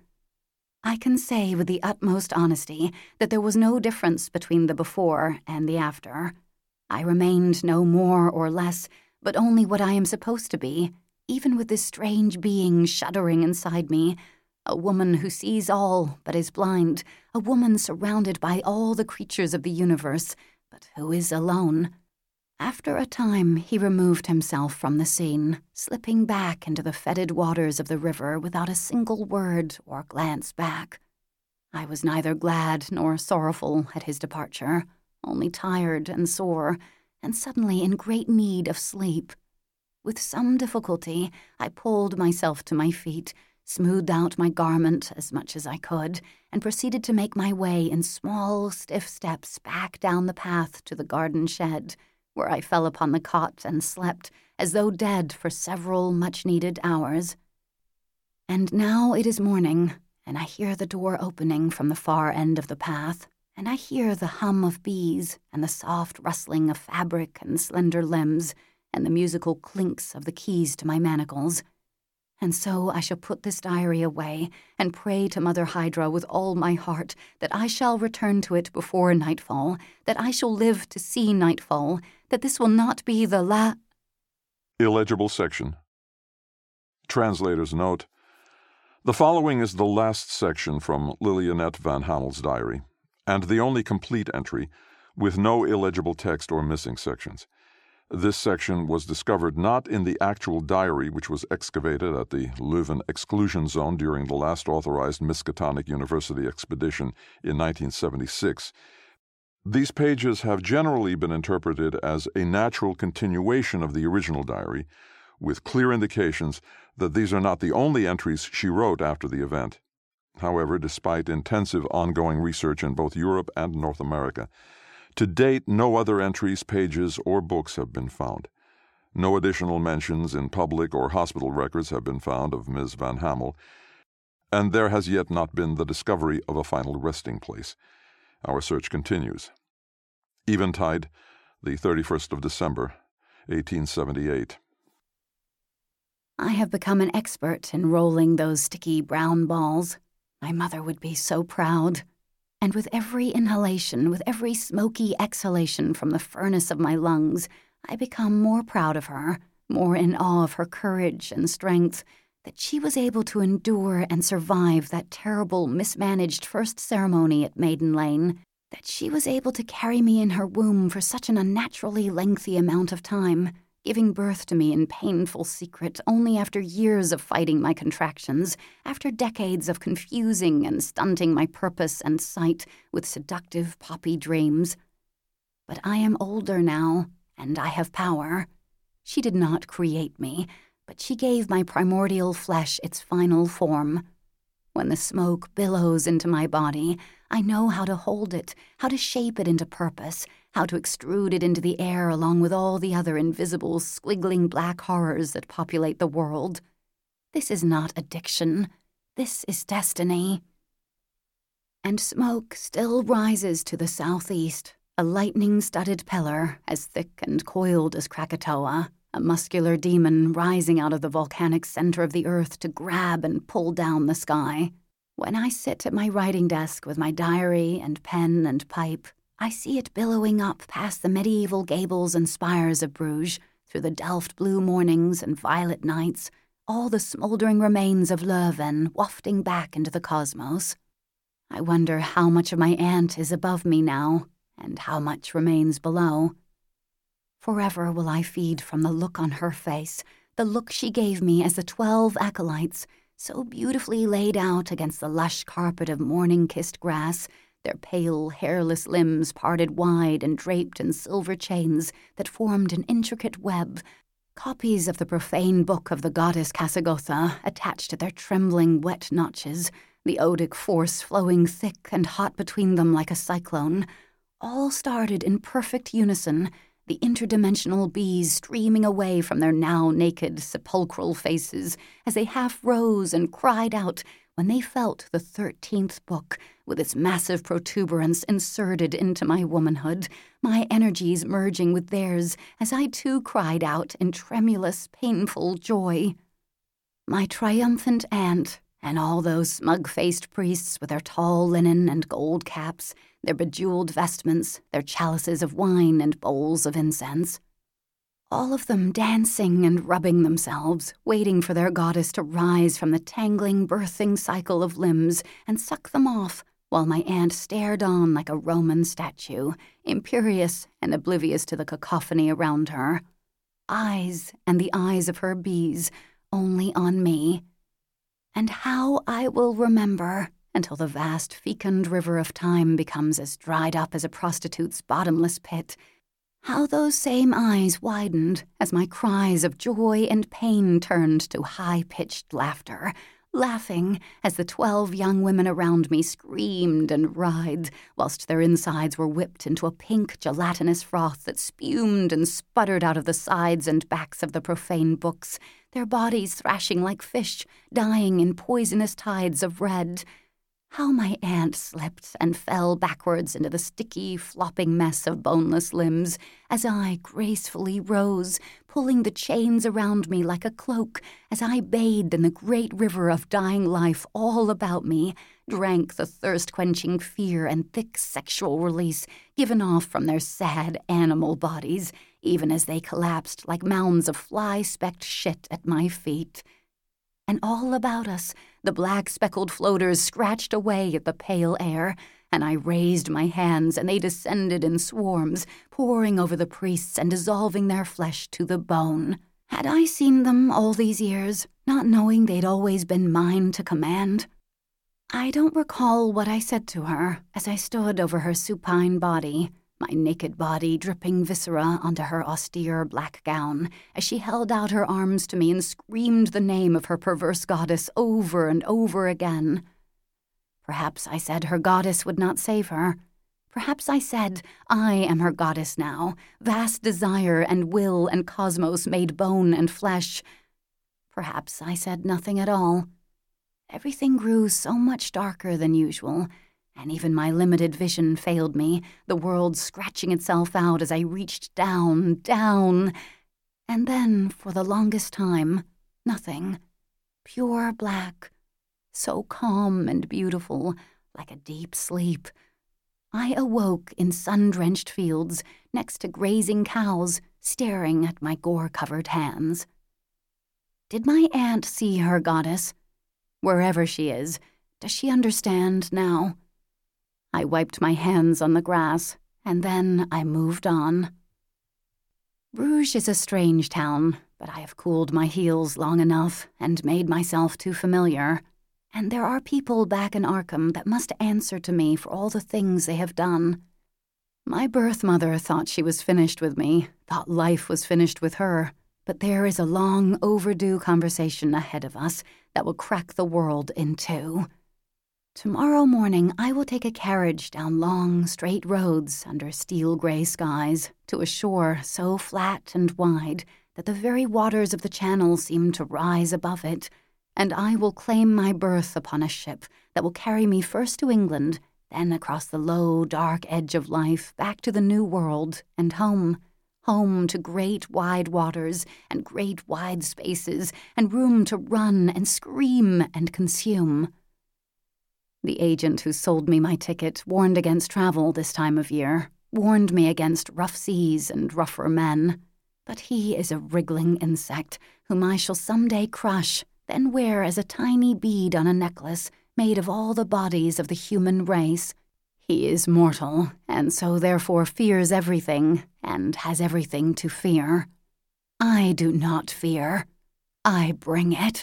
I can say with the utmost honesty that there was no difference between the before and the after. I remained no more or less, but only what I am supposed to be, even with this strange being shuddering inside me, a woman who sees all but is blind, a woman surrounded by all the creatures of the universe, but who is alone. After a time, he removed himself from the scene, slipping back into the fetid waters of the river without a single word or glance back. I was neither glad nor sorrowful at his departure, only tired and sore, and suddenly in great need of sleep. With some difficulty, I pulled myself to my feet, smoothed out my garment as much as I could, and proceeded to make my way in small, stiff steps back down the path to the garden shed, where I fell upon the cot and slept, as though dead for several much-needed hours. And now it is morning, and I hear the door opening from the far end of the path, and I hear the hum of bees, and the soft rustling of fabric and slender limbs, and the musical clinks of the keys to my manacles. And so I shall put this diary away, and pray to Mother Hydra with all my heart that I shall return to it before nightfall, that I shall live to see nightfall, that this will not be the la... Illegible section. Translator's note. The following is the last section from Lilianette Van Hamel's diary, and the only complete entry, with no illegible text or missing sections. This section was discovered not in the actual diary, which was excavated at the Leuven exclusion zone during the last authorized Miskatonic University expedition in nineteen seventy-six. These pages have generally been interpreted as a natural continuation of the original diary, with clear indications that these are not the only entries she wrote after the event. However, despite intensive ongoing research in both Europe and North America, to date, no other entries, pages, or books have been found. No additional mentions in public or hospital records have been found of Miz Van Hamel, and there has yet not been the discovery of a final resting place. Our search continues. Eventide, the thirty-first of December, eighteen seventy-eight. I have become an expert in rolling those sticky brown balls. My mother would be so proud. And with every inhalation, with every smoky exhalation from the furnace of my lungs, I become more proud of her, more in awe of her courage and strength, that she was able to endure and survive that terrible, mismanaged first ceremony at Maiden Lane, that she was able to carry me in her womb for such an unnaturally lengthy amount of time, giving birth to me in painful secret only after years of fighting my contractions, after decades of confusing and stunting my purpose and sight with seductive poppy dreams. But I am older now, and I have power. She did not create me, but she gave my primordial flesh its final form. When the smoke billows into my body, I know how to hold it, how to shape it into purpose, how to extrude it into the air along with all the other invisible, squiggling black horrors that populate the world. This is not addiction. This is destiny. And smoke still rises to the southeast, a lightning-studded pillar as thick and coiled as Krakatoa, a muscular demon rising out of the volcanic center of the earth to grab and pull down the sky. When I sit at my writing desk with my diary and pen and pipe, I see it billowing up past the medieval gables and spires of Bruges, through the Delft blue mornings and violet nights, all the smoldering remains of Leuven wafting back into the cosmos. I wonder how much of my aunt is above me now, and how much remains below. Forever will I feed from the look on her face, the look she gave me as the twelve acolytes, so beautifully laid out against the lush carpet of morning-kissed grass, their pale, hairless limbs parted wide and draped in silver chains that formed an intricate web, copies of the profane book of the goddess Casagotha attached to their trembling, wet notches, the odic force flowing thick and hot between them like a cyclone, all started in perfect unison, the interdimensional bees streaming away from their now naked, sepulchral faces as they half rose and cried out when they felt the thirteenth book, with its massive protuberance inserted into my womanhood, my energies merging with theirs as I too cried out in tremulous, painful joy. My triumphant aunt, and all those smug-faced priests with their tall linen and gold caps, their bejeweled vestments, their chalices of wine and bowls of incense. All of them dancing and rubbing themselves, waiting for their goddess to rise from the tangling, birthing cycle of limbs and suck them off, while my aunt stared on like a Roman statue, imperious and oblivious to the cacophony around her. Eyes and the eyes of her bees, only on me. And how I will remember, until the vast fecund river of time becomes as dried up as a prostitute's bottomless pit, how those same eyes widened as my cries of joy and pain turned to high-pitched laughter, laughing as the twelve young women around me screamed and writhed, whilst their insides were whipped into a pink gelatinous froth that spumed and sputtered out of the sides and backs of the profane books, their bodies thrashing like fish, dying in poisonous tides of red. How my aunt slipped and fell backwards into the sticky, flopping mess of boneless limbs, as I gracefully rose, pulling the chains around me like a cloak, as I bathed in the great river of dying life all about me, drank the thirst-quenching fear and thick sexual release given off from their sad animal bodies, even as they collapsed like mounds of fly-specked shit at my feet. And all about us, the black speckled floaters scratched away at the pale air, and I raised my hands, and they descended in swarms, pouring over the priests and dissolving their flesh to the bone. Had I seen them all these years, not knowing they'd always been mine to command? I don't recall what I said to her as I stood over her supine body, my naked body dripping viscera onto her austere black gown, as she held out her arms to me and screamed the name of her perverse goddess over and over again. Perhaps I said her goddess would not save her. Perhaps I said, I am her goddess now, vast desire and will and cosmos made bone and flesh. Perhaps I said nothing at all. Everything grew so much darker than usual, and even my limited vision failed me, the world scratching itself out as I reached down, down. And then, for the longest time, nothing. Pure black. So calm and beautiful, like a deep sleep. I awoke in sun-drenched fields, next to grazing cows, staring at my gore-covered hands. Did my aunt see her goddess? Wherever she is, does she understand now? I wiped my hands on the grass, and then I moved on. Bruges is a strange town, but I have cooled my heels long enough and made myself too familiar. And there are people back in Arkham that must answer to me for all the things they have done. My birth mother thought she was finished with me, thought life was finished with her, but there is a long overdue conversation ahead of us that will crack the world in two. Tomorrow morning I will take a carriage down long, straight roads under steel-gray skies to a shore so flat and wide that the very waters of the channel seem to rise above it, and I will claim my berth upon a ship that will carry me first to England, then across the low, dark edge of life back to the New World and home. Home to great wide waters and great wide spaces and room to run and scream and consume. The agent who sold me my ticket warned against travel this time of year, warned me against rough seas and rougher men. But he is a wriggling insect whom I shall someday crush, then wear as a tiny bead on a necklace made of all the bodies of the human race. He is mortal, and so therefore fears everything, and has everything to fear. I do not fear. I bring it.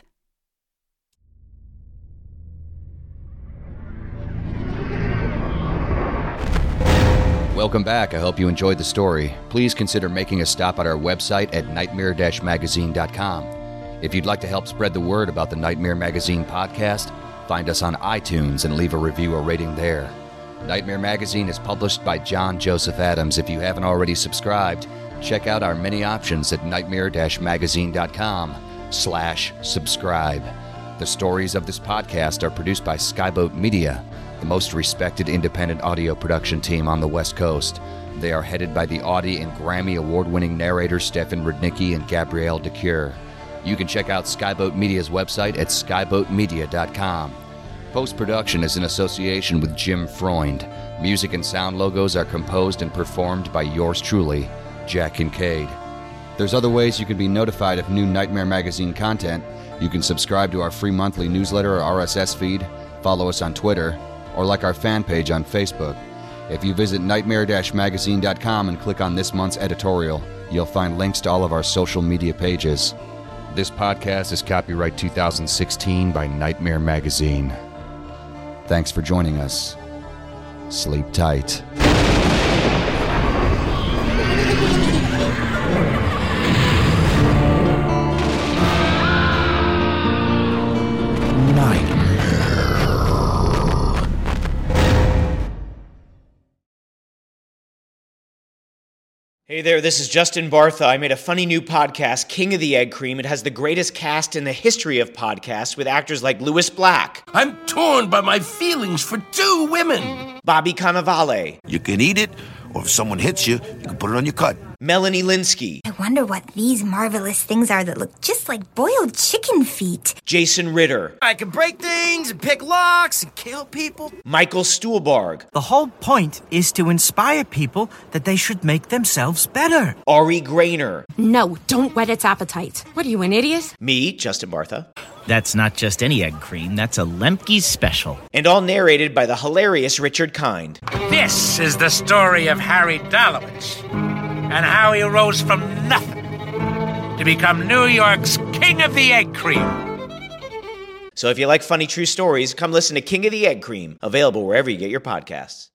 Welcome back. I hope you enjoyed the story. Please consider making a stop at our website at nightmare dash magazine dot com. If you'd like to help spread the word about the Nightmare Magazine podcast, find us on iTunes and leave a review or rating there. Nightmare Magazine is published by John Joseph Adams. If you haven't already subscribed, check out our many options at nightmare dash magazine dot com slash subscribe. The stories of this podcast are produced by Skyboat Media, the most respected independent audio production team on the West Coast. They are headed by the Audie and Grammy award-winning narrators Stefan Rudnicki and Gabrielle DeCure. You can check out Skyboat Media's website at skyboat media dot com. Post-production is in association with Jim Freund. Music and sound logos are composed and performed by yours truly, Jack Kincaid. There's other ways you can be notified of new Nightmare Magazine content. You can subscribe to our free monthly newsletter or R S S feed, follow us on Twitter, or like our fan page on Facebook. If you visit nightmare dash magazine dot com and click on this month's editorial, you'll find links to all of our social media pages. This podcast is copyright two thousand sixteen by Nightmare Magazine. Thanks for joining us. Sleep tight. Hey there, this is Justin Bartha. I made a funny new podcast, King of the Egg Cream. It has the greatest cast in the history of podcasts with actors like Louis Black. I'm torn by my feelings for two women. Bobby Cannavale. You can eat it, or if someone hits you, you can put it on your cut. Melanie Linsky. I wonder what these marvelous things are that look just like boiled chicken feet. Jason Ritter. I can break things and pick locks and kill people. Michael Stuhlbarg. The whole point is to inspire people that they should make themselves better. Ari Grainer. No, don't whet its appetite. What are you, an idiot? Me, Justin Bartha. That's not just any egg cream, that's a Lemke's special. And all narrated by the hilarious Richard Kind. This is the story of Harry Dalowitz and how he rose from nothing to become New York's King of the Egg Cream. So if you like funny true stories, come listen to King of the Egg Cream, available wherever you get your podcasts.